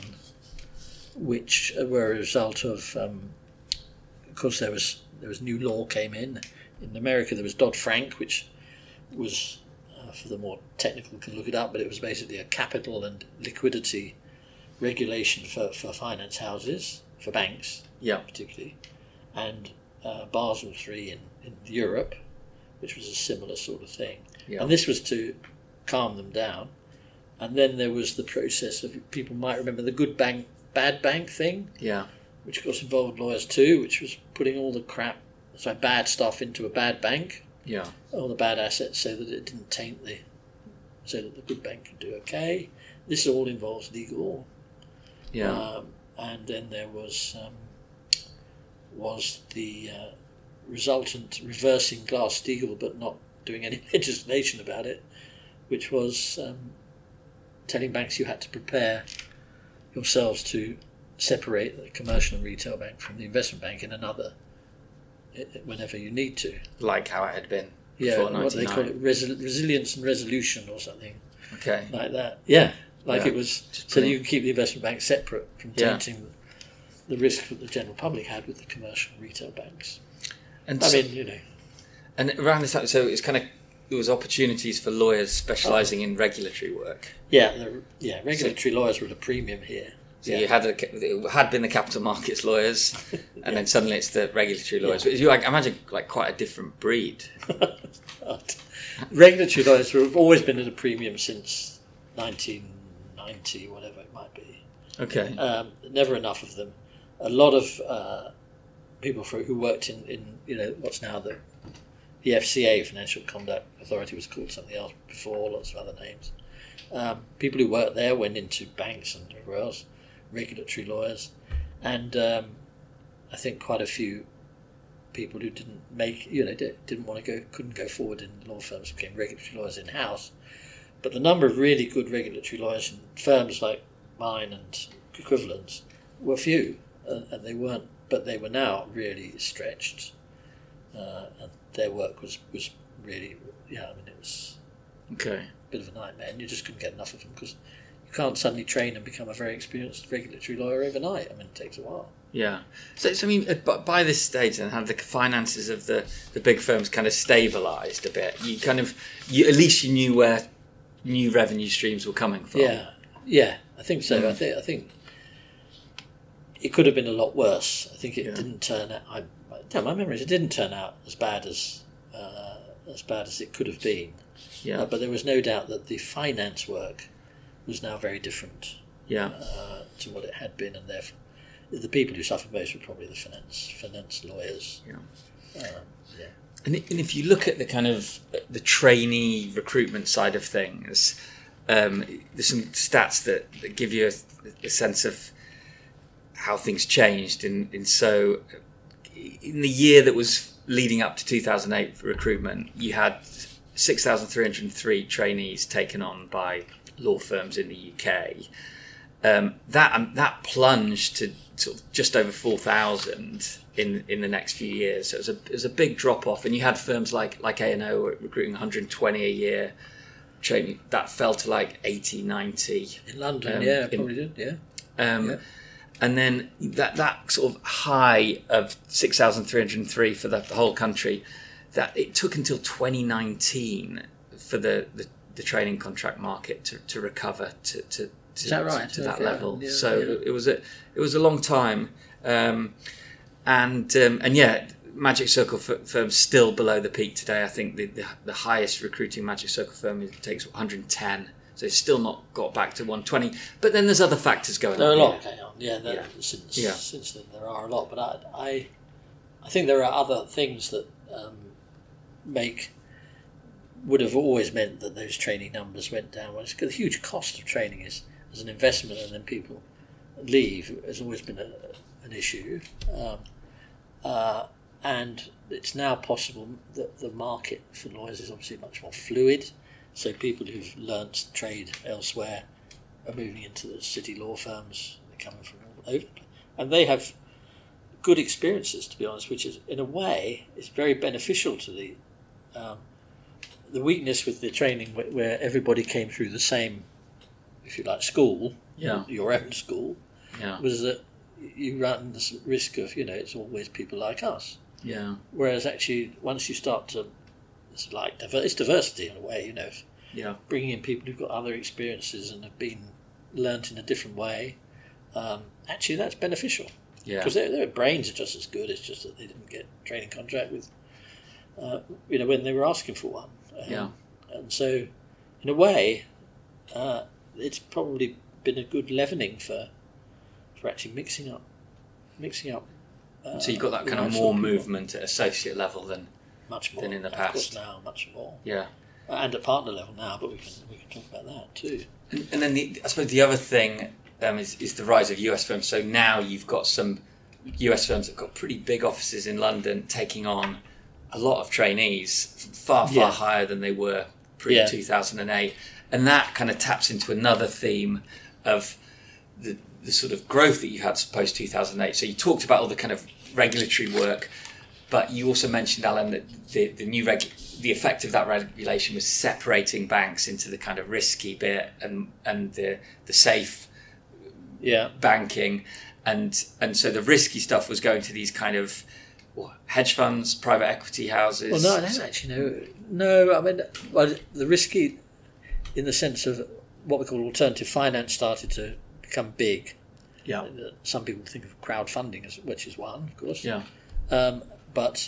which were a result of, um, of course, there was there was new law came in. In America, there was Dodd-Frank, which was, uh, for the more technical can look it up, but it was basically a capital and liquidity regulation for, for finance houses, for banks, yeah, particularly, and uh, Basel three in, in Europe, which was a similar sort of thing. Yeah. And this was to calm them down. And then there was the process of, people might remember the good bank, bad bank thing, yeah, which of course involved lawyers too, which was putting all the crap, so bad stuff into a bad bank, yeah, all the bad assets, so that it didn't taint the, so that the good bank could do okay. This all involves legal. yeah. Um, and then there was um, was the uh, resultant reversing Glass-Steagall, but not doing any legislation about it, which was um, telling banks you had to prepare yourselves to separate the commercial and retail bank from the investment bank in another, whenever you need to. Like how it had been Yeah, before what they ninety-nine. call it, resi- resilience and resolution or something Okay. like that. Yeah, like Yeah, it was, just so that putting- you can keep the investment bank separate from Yeah. tainting the risk that the general public had with the commercial and retail banks. And I so, mean, you know, and around this time, so it's kind of, there was opportunities for lawyers specialising in regulatory work. yeah, the, yeah, regulatory lawyers were at a premium here. So Yeah. you had a, it had been the capital markets lawyers, and Yeah. then suddenly it's the regulatory lawyers. But you, I imagine, like quite a different breed. Regulatory lawyers have always been at a premium since nineteen ninety, whatever it might be. Okay. Um, never enough of them. A lot of uh, people for, who worked in, in, you know, what's now the the F C A, Financial Conduct Authority, was called something else before, lots of other names. Um, people who worked there went into banks and everywhere else, regulatory lawyers, and um, I think quite a few people who didn't make, you know, didn't want to go, couldn't go forward in law firms became regulatory lawyers in house. But the number of really good regulatory lawyers in firms like mine and equivalents were few, and, and they weren't. But they were now really stretched, uh, and their work was, was really, yeah. I mean, it was Okay. a bit of a nightmare, and you just couldn't get enough of them because you can't suddenly train and become a very experienced regulatory lawyer overnight. I mean, it takes a while. Yeah. So, so I mean, uh, but by this stage, then, had the finances of the, the big firms kind of stabilised a bit? You kind of, you at least you knew where new revenue streams were coming from. Yeah, yeah, I think so. Mm. I think I think it could have been a lot worse. I think it Yeah. didn't turn out. I, I, my memory is it didn't turn out as bad as uh, as bad as it could have been. Yeah. Uh, but there was no doubt that the finance work was now very different Yeah. uh, to what it had been, and therefore the people who suffered most were probably the finance finance lawyers. Yeah. Um, yeah. And, and if you look at the kind of the trainee recruitment side of things, um, there's some stats that, that give you a, a sense of how things changed. In, in so, in the year that was leading up to two thousand eight for recruitment, you had six thousand three hundred three trainees taken on by law firms in the U K. Um, that um, that plunged to sort of just over four thousand in in the next few years. So it was a it was a big drop off, and you had firms like like A and O recruiting one hundred twenty a year. Training that fell to like eighty, ninety In London, Um, yeah, in- probably did, yeah. Um, Yeah. And then that that sort of high of six thousand three hundred three for the, the whole country, that it took until twenty nineteen for the, the, the training contract market to, to recover to, to, to, Is that right? to, to that Okay. level. Yeah, so yeah. it was a it was a long time, um, and um, and yeah, Magic Circle f- firms still below the peak today. I think the, the the highest recruiting Magic Circle firm is- takes one hundred ten. So it's still not got back to one hundred twenty. But then there's other factors going There are on. a lot here. going on, yeah. There, Yeah. Since Yeah. since then, there are a lot. But I, I, I think there are other things that um, make would have always meant that those training numbers went down. Well, it's got a huge cost of training is as an investment, and then people leave has always been a, an issue. Um, uh, and it's now possible that the market for lawyers is obviously much more fluid. So people who've learnt trade elsewhere are moving into the city law firms. They're coming from all over, and they have good experiences, to be honest, which is in a way is very beneficial to the um, the weakness with the training where, where everybody came through the same, if you like, school, yeah. your own school, yeah. was that you run the risk of, you know, it's always people like us. Yeah. Whereas actually, once you start to, it's like it's diversity in a way, you know, yeah. bringing in people who've got other experiences and have been learnt in a different way. Um, actually, that's beneficial. Yeah. Because their, their brains are just as good. It's just that they didn't get a training contract with, uh, you know, when they were asking for one. Um, yeah. And so, in a way, uh, it's probably been a good leavening for for actually mixing up, mixing up. Uh, so you've got that kind of more movement at associate level than much more than in the of past. Course now, much more. Yeah. And at partner level now, but we can we can talk about that too. And, and then the, I suppose the other thing um, is is the rise of U S firms. So now you've got some U S firms that've got pretty big offices in London taking on a lot of trainees, far, far Yeah. higher than they were pre two thousand eight. And that kind of taps into another theme of the, the sort of growth that you had post two thousand eight. So you talked about all the kind of regulatory work, but you also mentioned, Alan, that the, the new reg, the effect of that regulation was separating banks into the kind of risky bit and, and the, the safe Yeah. banking. And, and so the risky stuff was going to these kind of what, hedge funds, private equity houses. Well, no, I don't actually know. No, I mean, well, the risky, in the sense of what we call alternative finance, started to become big. Yeah. Some people think of crowdfunding, as which is one, of course. Yeah. Um, but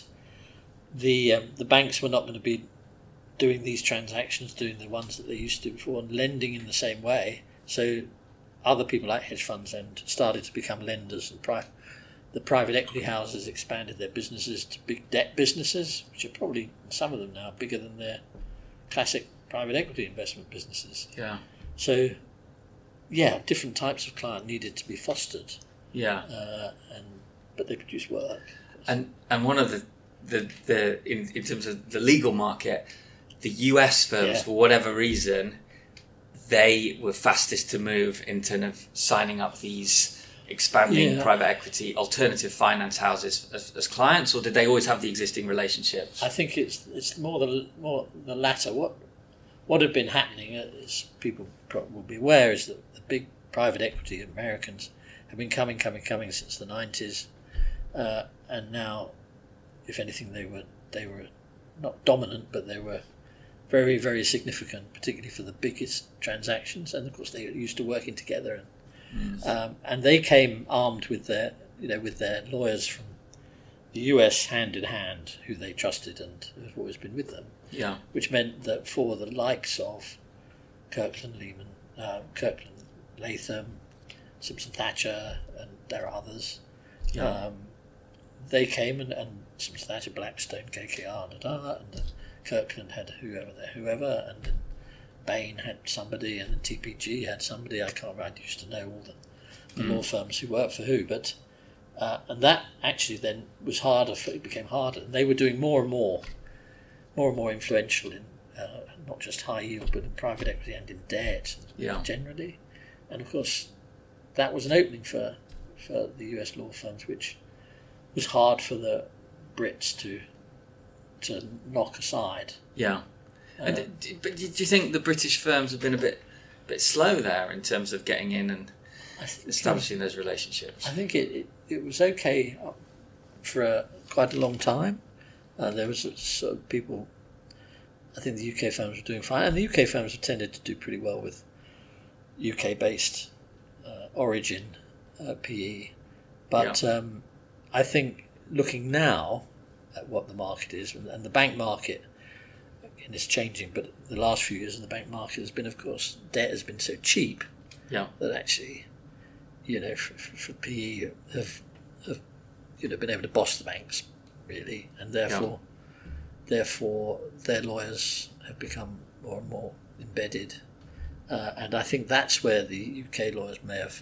the um, the banks were not going to be doing these transactions, doing the ones that they used to before, and lending in the same way. So other people like hedge funds and started to become lenders, and pri- the private equity houses expanded their businesses to big debt businesses, which are probably, some of them now, bigger than their classic private equity investment businesses. Yeah. So, yeah, different types of client needed to be fostered. Yeah. Uh, and but they produce work. And and one of the the, the in, in terms of the legal market, the U S firms, Yeah. for whatever reason, they were fastest to move in terms of signing up these expanding Yeah. private equity alternative finance houses as, as clients, or did they always have the existing relationships? I think it's it's more the more the latter. What what had been happening, as people probably will be aware, is that the big private equity Americans have been coming, coming, coming since the nineties, uh, and now, if anything, they were they were not dominant, but they were very, very significant, particularly for the biggest transactions. And of course, they were used to working together, and mm. um, and they came armed with their you know with their lawyers from the U S hand in hand, who they trusted and have always been with them. Yeah, which meant that for the likes of Kirkland, Lehman, uh, Kirkland, Latham, Simpson Thatcher, and there are others, yeah. um, they came and, and Simpson Thatcher, Blackstone, K K R, and, and then Kirkland had whoever there, whoever, and then Bain had somebody, and then T P G had somebody. I can't remember. I used to know all the, the mm. law firms who worked for who, but uh, and that actually then was harder. For, it became harder, and they were doing more and more. more and more influential in uh, not just high yield, but in private equity and in debt yeah. generally. And of course, that was an opening for for the U S law firms, which was hard for the Brits to to knock aside. Yeah. Uh, and do, but do you think the British firms have been a bit bit slow there in terms of getting in and establishing those relationships? I think it, it, it was okay for a, quite a long time. Uh, there was sort of people, I think the U K firms were doing fine, and the U K firms have tended to do pretty well with U K-based uh, origin uh, P E. But yeah. um, I think looking now at what the market is, and the bank market, and it's changing, but the last few years in the bank market has been, of course, debt has been so cheap yeah. that actually, you know, for, for P E have, have, you know, been able to boss the banks really, and therefore, yeah. therefore, their lawyers have become more and more embedded, uh, and I think that's where the U K lawyers may have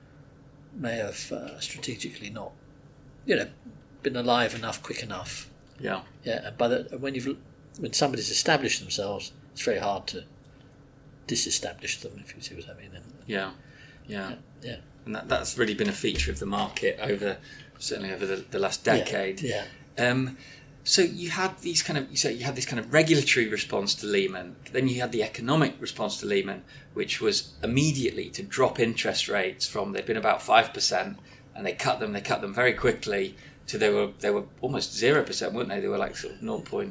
may have uh, strategically not, you know, been alive enough, quick enough. Yeah, yeah. And by the when you've when somebody's established themselves, it's very hard to disestablish them, if you see what I mean. And, yeah, yeah, yeah, yeah. And that, that's really been a feature of the market over certainly over the, the last decade. Yeah. yeah. Um, so you had these kind of you said you had this kind of regulatory response to Lehman. Then you had the economic response to Lehman, which was immediately to drop interest rates from they'd been about five percent, and they cut them. They cut them very quickly to they were they were almost zero percent, weren't they? They were like sort of zero point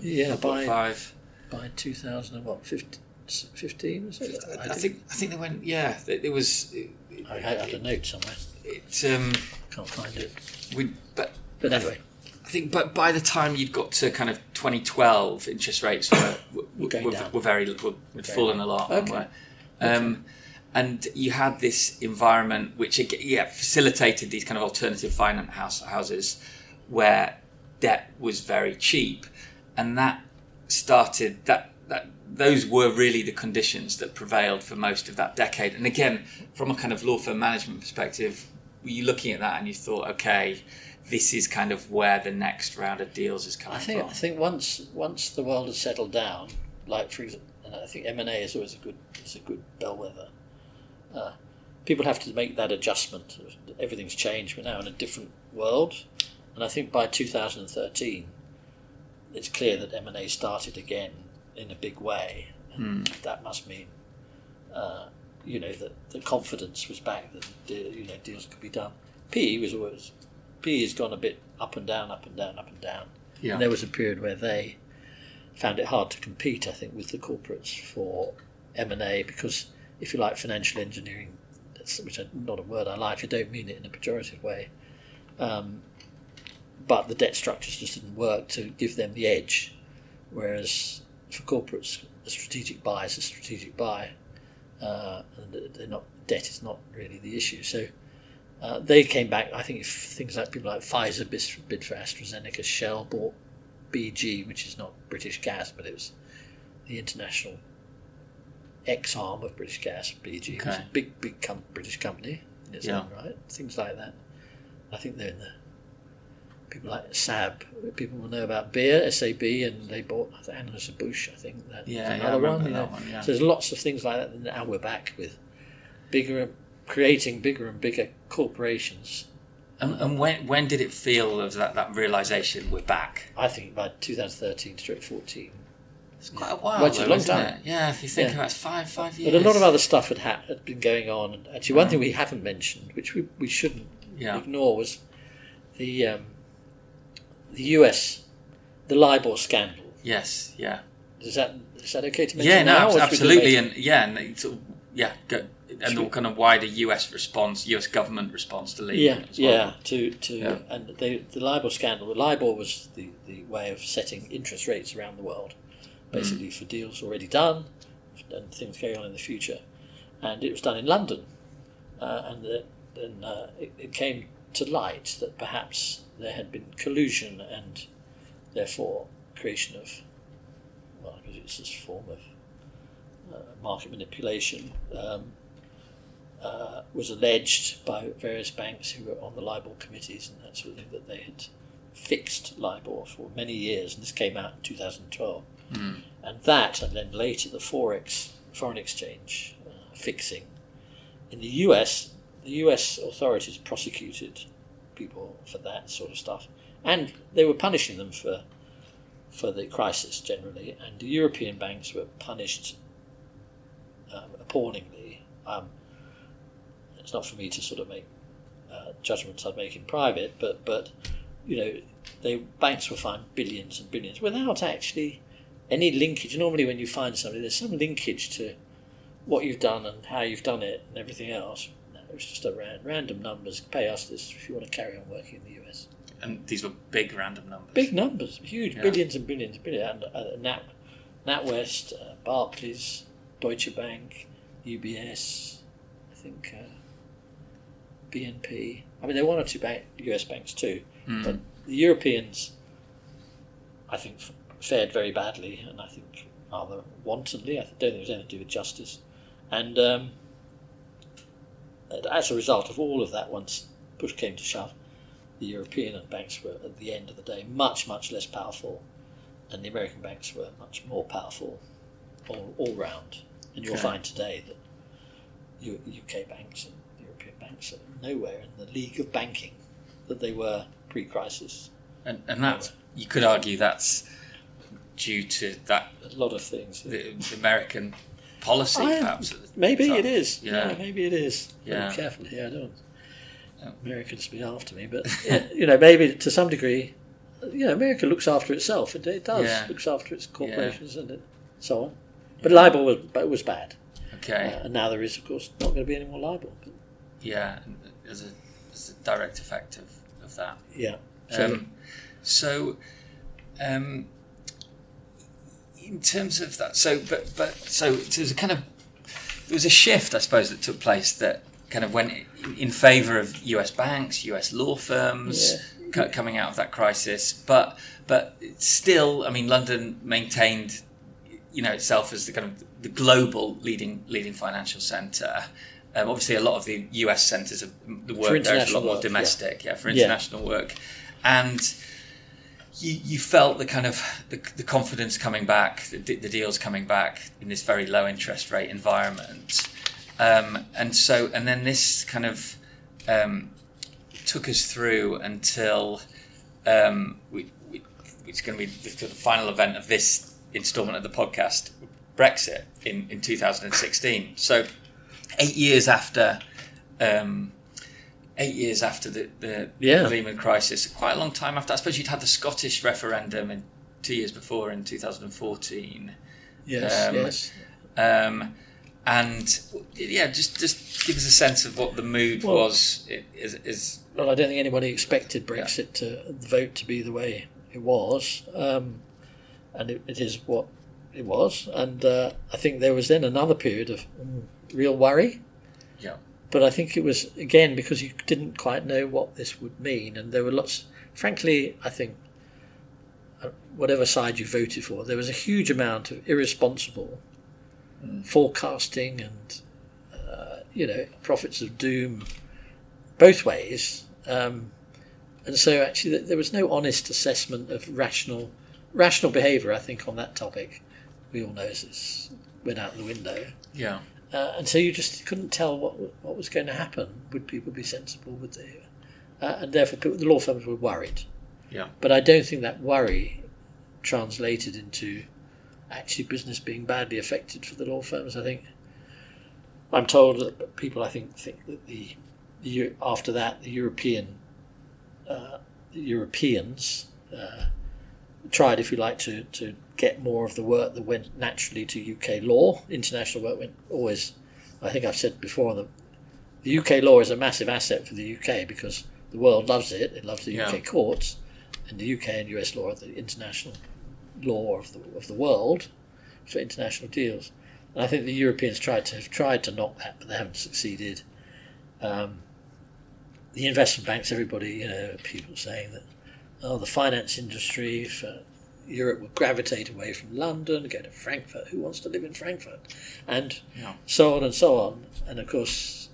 five by two thousand and what fifteen? Was it? I, I think I think they went. Yeah, it, it was. It, I had a note somewhere. It um, can't find it. We but but anyway. I think, but by the time you'd got to kind of twenty twelve, interest rates were were, were, were, were very were, had fallen a lot. Okay. Were, um, okay. And you had this environment which yeah facilitated these kind of alternative finance house, houses where debt was very cheap, and that started that that those were really the conditions that prevailed for most of that decade. And again, from a kind of law firm management perspective, were you looking at that and you thought, okay, this is kind of where the next round of deals is coming I think, from? I think once once the world has settled down, like for example, I think M and A is always a good is a good bellwether. Uh, people have to make that adjustment. Everything's changed. We're now in a different world, and I think by two thousand thirteen, it's clear that M and A started again in a big way, and mm. that must mean, uh, you know, that the confidence was back that you know deals could be done. P E was always P E has gone a bit up and down, up and down, up and down. Yeah. And there was a period where they found it hard to compete, I think, with the corporates for M and A because, if you like, financial engineering, which is not a word I like, I don't mean it in a pejorative way, um, but the debt structures just didn't work to give them the edge, whereas for corporates, a strategic buy is a strategic buy, uh, and they're not, debt is not really the issue. So uh, they came back. I think if things like people like Pfizer bid for AstraZeneca, Shell bought B G, which is not British Gas, but it was the international ex-arm of British Gas. B G okay. was a big, big com- British company in its yeah. own right. Things like that. I think they're in the people like S A B. People will know about beer, S A B, and they bought Anheuser-Busch, I think. That yeah, another yeah, one. You know? one yeah. So there's lots of things like that. And now we're back with bigger, creating bigger and bigger corporations. And, and when when did it feel of that, that realisation we're back? I think by two thousand thirteen, stroke fourteen. It's quite a while, well, it's though, a long isn't time. It? Yeah, if you think Yeah. about it, five, five years. But a lot of other stuff had, ha- had been going on. And actually, one Oh. thing we haven't mentioned, which we, we shouldn't Yeah. ignore, was the um, the U S, the LIBOR scandal. Yes, yeah. Is that is that okay to mention Yeah, now? no, or should we do it absolutely. later? And yeah, and it sort of, yeah, go, and Should the we- kind of wider U S response, U S government response to Lehman Yeah, as well. yeah. To to Yeah. and they, the LIBOR scandal. The LIBOR was the, the way of setting interest rates around the world, basically for deals already done and things going on in the future. And it was done in London, uh, and the, then uh, it, it came to light that perhaps there had been collusion and therefore creation of, well, I guess it's this form of uh, market manipulation. Um, Uh, was alleged by various banks who were on the LIBOR committees and that sort of thing that they had fixed LIBOR for many years, and this came out in two thousand twelve. Mm. And that, and then later the Forex, foreign exchange uh, fixing. In the U S, the U S authorities prosecuted people for that sort of stuff, and they were punishing them for for the crisis generally, and the European banks were punished um, appallingly. Um, It's not for me to sort of make uh, judgments I'd make in private, but but you know, they banks will find billions and billions without actually any linkage. Normally, when you find something, there's some linkage to what you've done and how you've done it and everything else. No, it was just a ran, random numbers. Pay us this if you want to carry on working in the U S. And these were big random numbers. Big numbers, huge, Yeah. billions and billions and billions. And uh, Nat, NatWest, uh, Barclays, Deutsche Bank, U B S, I think. Uh, B N P. I mean, there are one or two bank, U S banks too, Mm. but the Europeans I think, fared very badly, and I think rather wantonly. I don't think it was anything to do with justice. And um, as a result of all of that, once push came to shove, the European banks were, at the end of the day, much, much less powerful, and the American banks were much more powerful all, all round. And you'll Okay. find today that U- UK banks and European banks are nowhere in the league of banking that they were pre-crisis. And, and that's, you could argue that's due to that A lot of things. the, the American policy, I- perhaps. At the Maybe time. it is. Yeah. Yeah, maybe it is. Yeah. Be careful here. I don't want Yeah. Americans to be after me, but yeah, you know, maybe to some degree, you know, America looks after itself. It, it does Yeah. looks after its corporations and it, so on. But libel was but was bad, Okay. uh, and now there is, of course, not going to be any more libel. But, Yeah, and as a, as a direct effect of, of that. yeah. So Um, so, um, in terms of that, so but but so there's a kind of there was a shift, I suppose, that took place that kind of went in, in favour of U S banks, U S law firms Yeah. co- coming out of that crisis. But but still, I mean, London maintained, you know, itself as the kind of the global leading leading financial centre. Um, obviously, a lot of the U S centres, of the work there is a international lot more work, domestic, yeah, for Yeah. international work, and you, you felt the kind of the, the confidence coming back, the, the deals coming back in this very low interest rate environment, um, and so and then this kind of um, took us through until um, we, we, it's going to be the, the final event of this instalment of the podcast, Brexit in, in two thousand sixteen. So eight years after. Um, Eight years after the, the Yeah. Lehman crisis, quite a long time after. I suppose you'd had the Scottish referendum in two years before, in two thousand fourteen, yes, um, yes. um, and yeah, just just give us a sense of what the mood Well- was. It, is, is Well, I don't think anybody expected Brexit to the vote to be the way it was, um, and it, it is what it was. And uh, I think there was then another period of mm, real worry. yeah, But I think it was, again, because you didn't quite know what this would mean. And there were lots, frankly, I think, uh, whatever side you voted for, there was a huge amount of irresponsible forecasting and, uh, you know, prophets of doom both ways. Um, and so actually th- there was no honest assessment of rational rational behaviour, I think, on that topic. We all know this went out the window. yeah, Uh, and so you just couldn't tell what what was going to happen. Would people be sensible? Would they? Uh, and therefore, people, the law firms were worried. yeah, But I don't think that worry translated into actually business being badly affected for the law firms. I think I'm told that people, I think, think that the, the Eu- after that the European uh, the Europeans uh, tried, if you like, to to get more of the work that went naturally to U K law. International work went always. I think I've said before that the U K law is a massive asset for the U K because the world loves it. It loves the Yeah. U K courts, and the U K and U S law are the international law of the of the world for international deals. And I think the Europeans tried to have tried to knock that, but they haven't succeeded. Um, the investment banks, everybody, you know, people saying that, oh, the finance industry for Europe will gravitate away from London, go to Frankfurt. Who wants to live in Frankfurt? And yeah. so on and so on. And of course,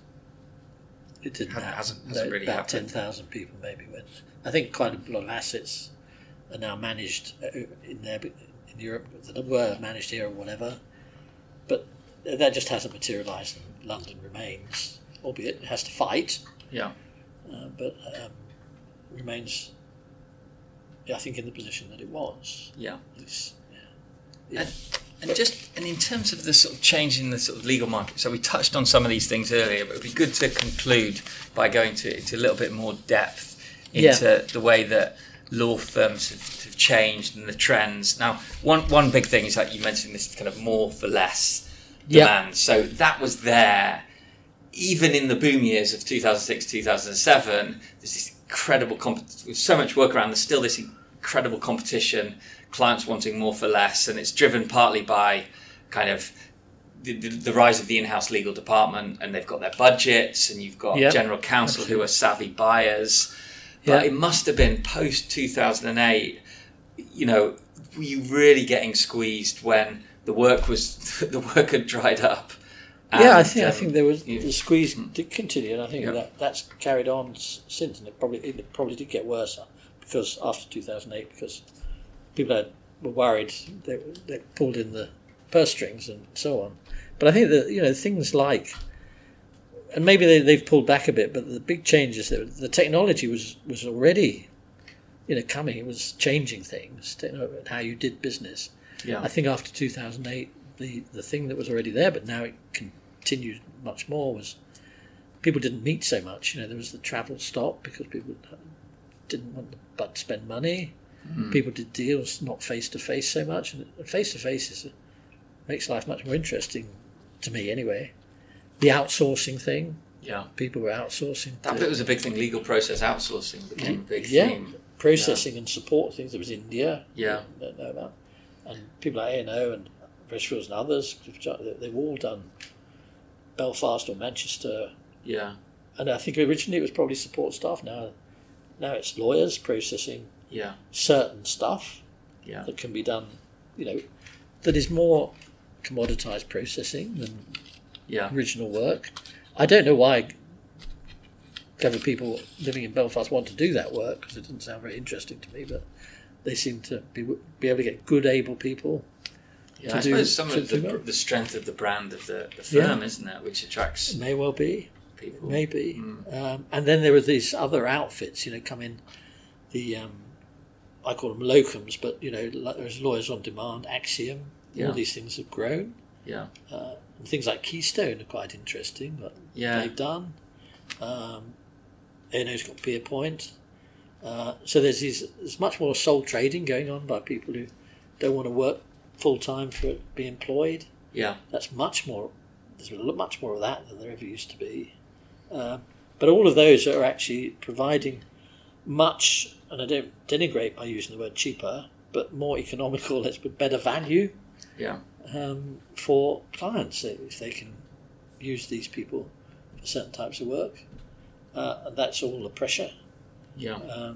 it didn't Hasn't- happen. hasn't- hasn't No, really about ten happened. thousand people maybe went. I think quite a lot of assets are now managed uh, in there in Europe that were managed here or whatever. But that just hasn't materialised, and London remains, albeit it has to fight, yeah. uh, but um, remains, I think, in the position that it was. yeah. It's, yeah. And, and just and in terms of the sort of change in the sort of legal market, so we touched on some of these things earlier, but it'd be good to conclude by going to into a little bit more depth into Yeah. the way that law firms have, have changed and the trends. Now, one one big thing is that you mentioned this kind of more for less Yeah. demand. So that was there even in the boom years of two thousand six, two thousand seven. There's this incredible competition with so much work around. There's still this incredible competition, clients wanting more for less, and it's driven partly by kind of the, the, the rise of the in-house legal department, and they've got their budgets, and you've got Yep. general counsel who are savvy buyers. But Yeah. it must have been post two thousand eight, you know, were you really getting squeezed when the work was the work had dried up? And, yeah, I think um, I think there was you- the squeeze did continue, and I think Yeah. that that's carried on s- since, and it probably it probably did get worse because after two thousand eight, because people had, were worried they they pulled in the purse strings and so on. But I think that you know things like, and maybe they, they've pulled back a bit, but the big changes that the technology was was already, you know, coming. It was changing things, techno- how you did business. Yeah. I think after two thousand eight, the, the thing that was already there, but now it continued much more, was people didn't meet so much. You know, there was the travel stop because people didn't want to but spend money. Mm. People did deals not face to face so much, and face to face is makes life much more interesting to me anyway. The outsourcing thing, Yeah. people were outsourcing. That to- bit was a big thing. Legal process outsourcing became a big Yeah. theme. processing and support things. There was India, Yeah. I don't know about, and people like A and O and Freshfields and others. They've all done Belfast or Manchester, Yeah. and I think originally it was probably support staff. Now, now it's lawyers processing Yeah. certain stuff Yeah. that can be done. You know, that is more commoditized processing than Yeah. original work. I don't know why clever people living in Belfast want to do that work, because it doesn't sound very interesting to me, but they seem to be, be able to get good, able people. Yeah, to I do- suppose some to of the, do that. the strength of the brand of the, the firm, Yeah. isn't it, which attracts It may well be, people. maybe. Mm. Um, and then there were these other outfits, you know, come in, the, um, I call them locums, but, you know, like there's Lawyers on Demand, Axiom, Yeah. all these things have grown. Yeah. Uh, and things like Keystone are quite interesting, what Yeah. they've done. Um, A and O's got Pierpoint. Uh, so there's these, there's much more sole trading going on by people who don't want to work full time for be employed. Yeah. That's much more. There's a lot- much more of that than there ever used to be. Um, but all of those are actually providing much, and I don't denigrate by using the word cheaper, but more economical, let's put better value Yeah. um, for clients if they can use these people for certain types of work. Uh, and that's all the pressure. Yeah. Um,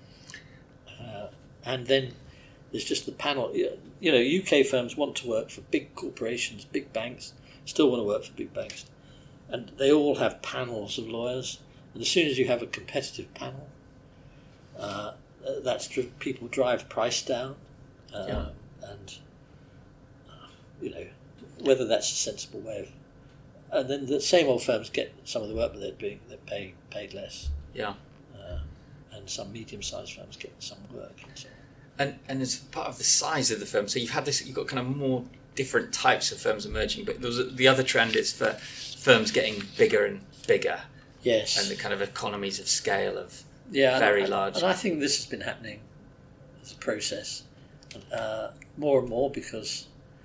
uh, and then there's just the panel. You know, U K firms want to work for big corporations, big banks, still want to work for big banks. And they all have panels of lawyers. And as soon as you have a competitive panel, uh, that's dri- people drive price down. Uh, Yeah. And, uh, you know, whether that's a sensible way of. And then the same old firms get some of the work, but they're being they're paying paid less. Yeah. Uh, and some medium-sized firms get some work. And so on. And and as part of the size of the firm, so you've had this, you've got kind of more different types of firms emerging, but there was a, the other trend is for firms getting bigger and bigger, Yes. and the kind of economies of scale of yeah, very and, large. And I think this has been happening as a process uh, more and more because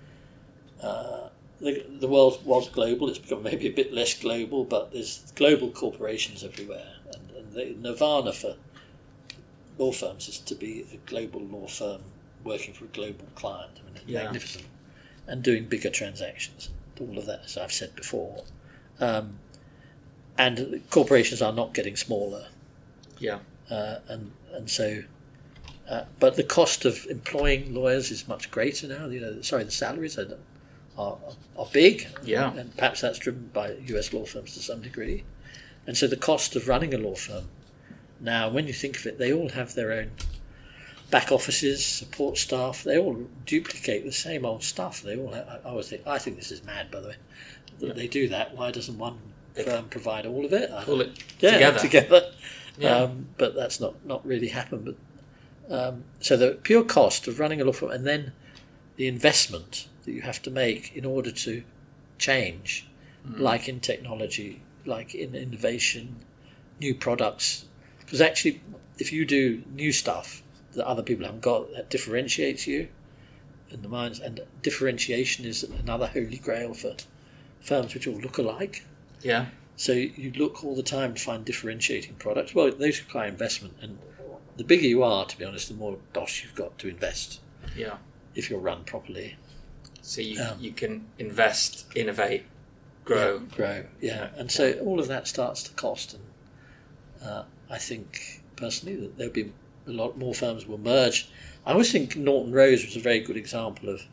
uh, the the world was global. It's become maybe a bit less global, but there's global corporations everywhere, and, and the nirvana for law firms is to be a global law firm working for a global client. I mean, it's Yeah. magnificent, and doing bigger transactions. All of that, as I've said before, um, and corporations are not getting smaller. Yeah. Uh, and and so, uh, but the cost of employing lawyers is much greater now. You know, sorry, the salaries are are, are big. Yeah. And perhaps that's driven by U S law firms to some degree. And so the cost of running a law firm now, when you think of it, they all have their own back offices, support staff. They all duplicate the same old stuff. They all. Have, I always think. I think this is mad, by the way. That Yeah. they do that. Why doesn't one They firm provide all of it? I Pull don't- it yeah, together. together. Yeah. Um, but that's not, not really happened. But um, so the pure cost of running a law firm, and then the investment that you have to make in order to change, Mm. like in technology, like in innovation, new products. Because actually, if you do new stuff that other people haven't got, that differentiates you in the minds. And differentiation is another holy grail for firms which all look alike. Yeah. So you look all the time to find differentiating products. Well, those require investment, and the bigger you are, to be honest, the more dosh you've got to invest Yeah. if you're run properly. So you Um, you can invest, innovate, grow. Yeah, grow, yeah. Yeah. And so all of that starts to cost. And uh, I think personally that there'll be a lot more firms will merge. I always think Norton Rose was a very good example of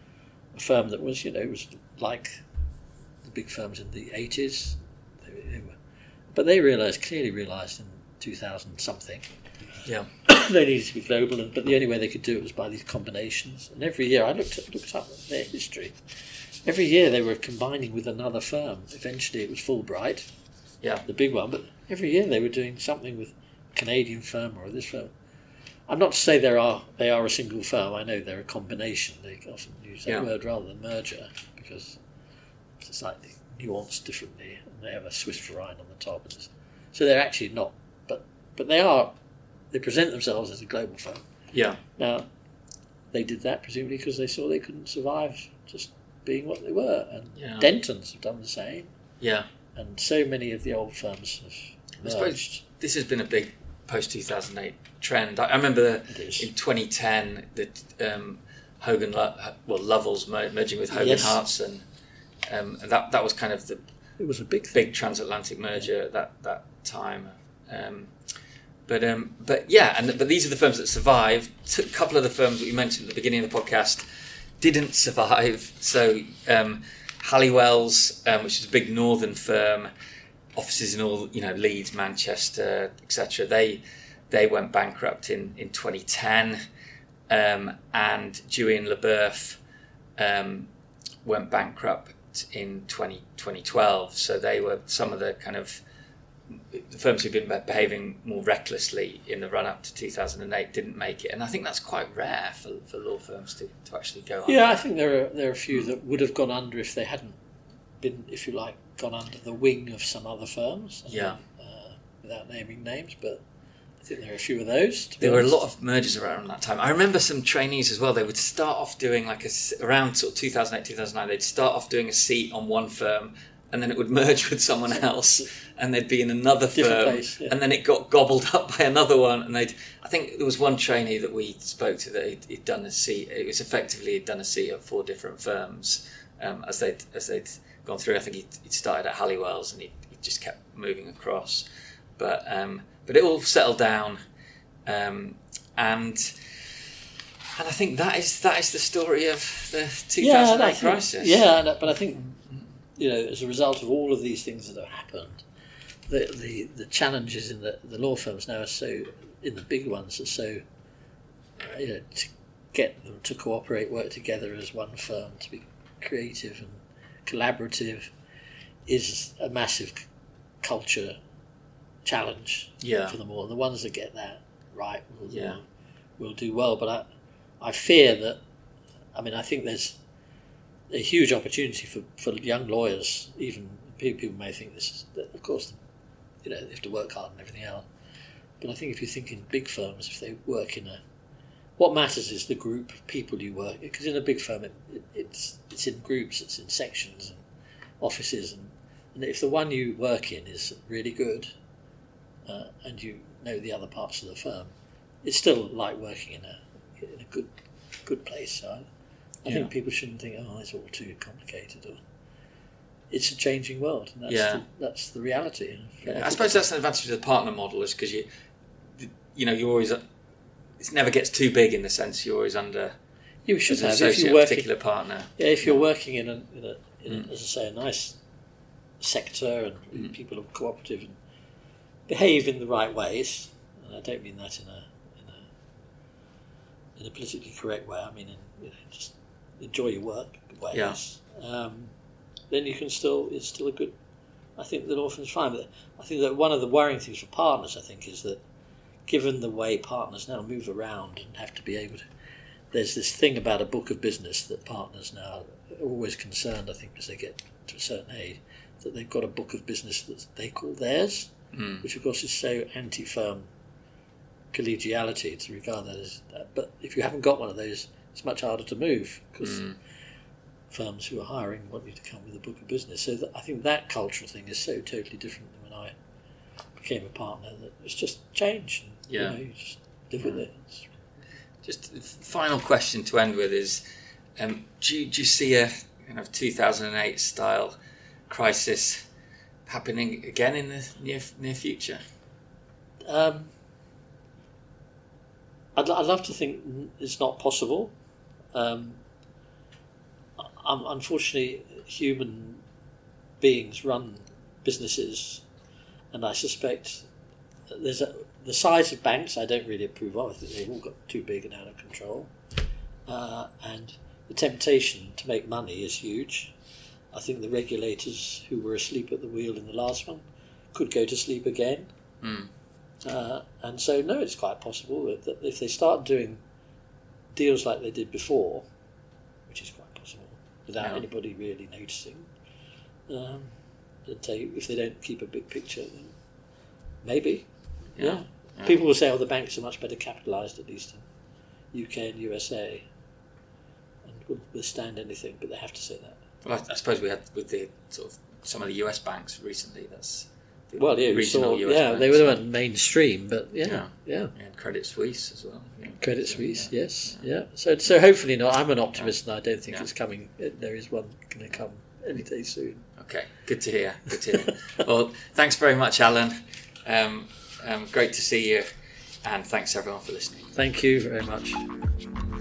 a firm that was, you know, was like the big firms in the eighties. They, they were, but they realised, clearly realised in two thousand something, yeah, they needed to be global, and, but the only way they could do it was by these combinations. And every year, I looked at, looked up their history. Every year they were combining with another firm. Eventually it was Fulbright, yeah, the big one, but every year they were doing something with a Canadian firm or this firm. I'm not to say they are they are a single firm. I know they're a combination. They often use that yeah. word rather than merger because it's slightly nuanced differently, and they have a Swiss verein on the top. So they're actually not, but but they are. They present themselves as a global firm. Yeah. Now, they did that presumably because they saw they couldn't survive just being what they were, and yeah. Dentons have done the same. Yeah. And so many of the old firms have merged. I suppose this has been a big post two thousand eight trend. I, I remember in twenty ten that um, Hogan, Lo- well, Lovells merging with Hogan Yes. Hearts, and um, that that was kind of the it was a big thing. big transatlantic merger yeah. at that that time. Um, but um, but yeah, and but these are the firms that survived. A couple of the firms that we mentioned at the beginning of the podcast didn't survive. So um, Halliwell's, um, which is a big northern firm, offices in all, you know, Leeds, Manchester, et cetera. They they went bankrupt in in twenty ten, um, and Dewey and LeBoeuf um, went bankrupt in twenty twelve. So they were some of the kind of the firms who've been behaving more recklessly in the run up to two thousand eight didn't make it, and I think that's quite rare for, for law firms to, to actually go under. Yeah, I think there are there are a few that would have gone under if they hadn't been, if you like, gone under the wing of some other firms. Yeah. Uh, without naming names, but I think there are a few of those. To be there honest. were a lot of mergers around that time. I remember some trainees as well. They would start off doing like a around sort of two thousand eight, two thousand nine. They'd start off doing a seat on one firm, and then it would merge with someone else, and they'd be in another firm, place, yeah. and then it got gobbled up by another one. And they'd, I think there was one trainee that we spoke to that he'd, he'd done a seat. It was effectively he'd done a seat at four different firms um, as they'd as they'd gone through. I think he'd, he'd started at Halliwell's, and he just kept moving across. But um, but it all settled down, um, and. And I think that is that is the story of the two thousand eight yeah, crisis. Yeah, but I think, you know, as a result of all of these things that have happened, the the, the challenges in the, the law firms now are so, in the big ones, are so, uh, you know, to get them to cooperate, work together as one firm, to be creative and collaborative, is a massive culture challenge yeah. for them all. The ones that get that right will, yeah. will, will do well, but I, I fear that, I mean, I think there's a huge opportunity for, for young lawyers, even people may think this is, that of course, you know, they have to work hard and everything else. But I think if you think in big firms, if they work in a, what matters is the group of people you work, because in a big firm, it, it, it's it's in groups, it's in sections and offices, and, and if the one you work in is really good, uh, and you know the other parts of the firm, it's still like working in a in a good good place. So I, I yeah. think people shouldn't think, oh, it's all too complicated. Or it's a changing world, and that's yeah. the, that's the reality. Yeah. I suppose that's an advantage of the partner model, is because you you know you always it never gets too big in the sense you're always under. You should as an have associate, if you're working, a particular partner. Yeah, if you're working in a, in a, in Mm. a as I say, a nice sector and Mm. people are cooperative and behave in the right ways, and I don't mean that in a in a in a politically correct way. I mean, in, you know, just enjoy your work ways. Yeah. Um, then you can still it's still a good. I think the law firm's fine, but I think that one of the worrying things for partners, I think, is that given the way partners now move around and have to be able to, there's this thing about a book of business that partners now are always concerned, I think, as they get to a certain age, that they've got a book of business that they call theirs, Mm. which of course is so anti-firm collegiality to regard that as that. But if you haven't got one of those, it's much harder to move because Mm. firms who are hiring want you to come with a book of business. So that, I think that cultural thing is so totally different than when I became a partner, that it's just change. And, Yeah. You know, you just live with it. It's, Just a final question to end with is, um, do, you, do you see a kind of two thousand eight style crisis happening again in the near near future? Um, I'd, I'd love to think it's not possible. Um, um, unfortunately, human beings run businesses, and I suspect there's a, the size of banks I don't really approve of. I think they've all got too big and out of control, uh, and the temptation to make money is huge. I think the regulators who were asleep at the wheel in the last one could go to sleep again. Mm. Uh, and so, no, it's quite possible that, that if they start doing deals like they did before, which is quite possible, without Yeah. anybody really noticing, um, that they, if they don't keep a big picture, then maybe. Yeah. Yeah. Yeah. People will say, oh, the banks are much better capitalised, at least in U K and U S A, and will withstand anything, but they have to say that. Well, I, I suppose we had with the sort of some of the U S banks recently. That's the Well, yeah, we regional saw, U S yeah, banks. they weren't mainstream, but yeah, Yeah. yeah. And Credit Suisse as well. Yeah. Credit So, Suisse, yeah. yes, yeah. So, so hopefully not. I'm an optimist, and I don't think Yeah. it's coming. There is one going to come any day soon. Okay, good to hear. Good to hear. Well, thanks very much, Alan. Um, um, great to see you, and thanks everyone for listening. Thank you very much.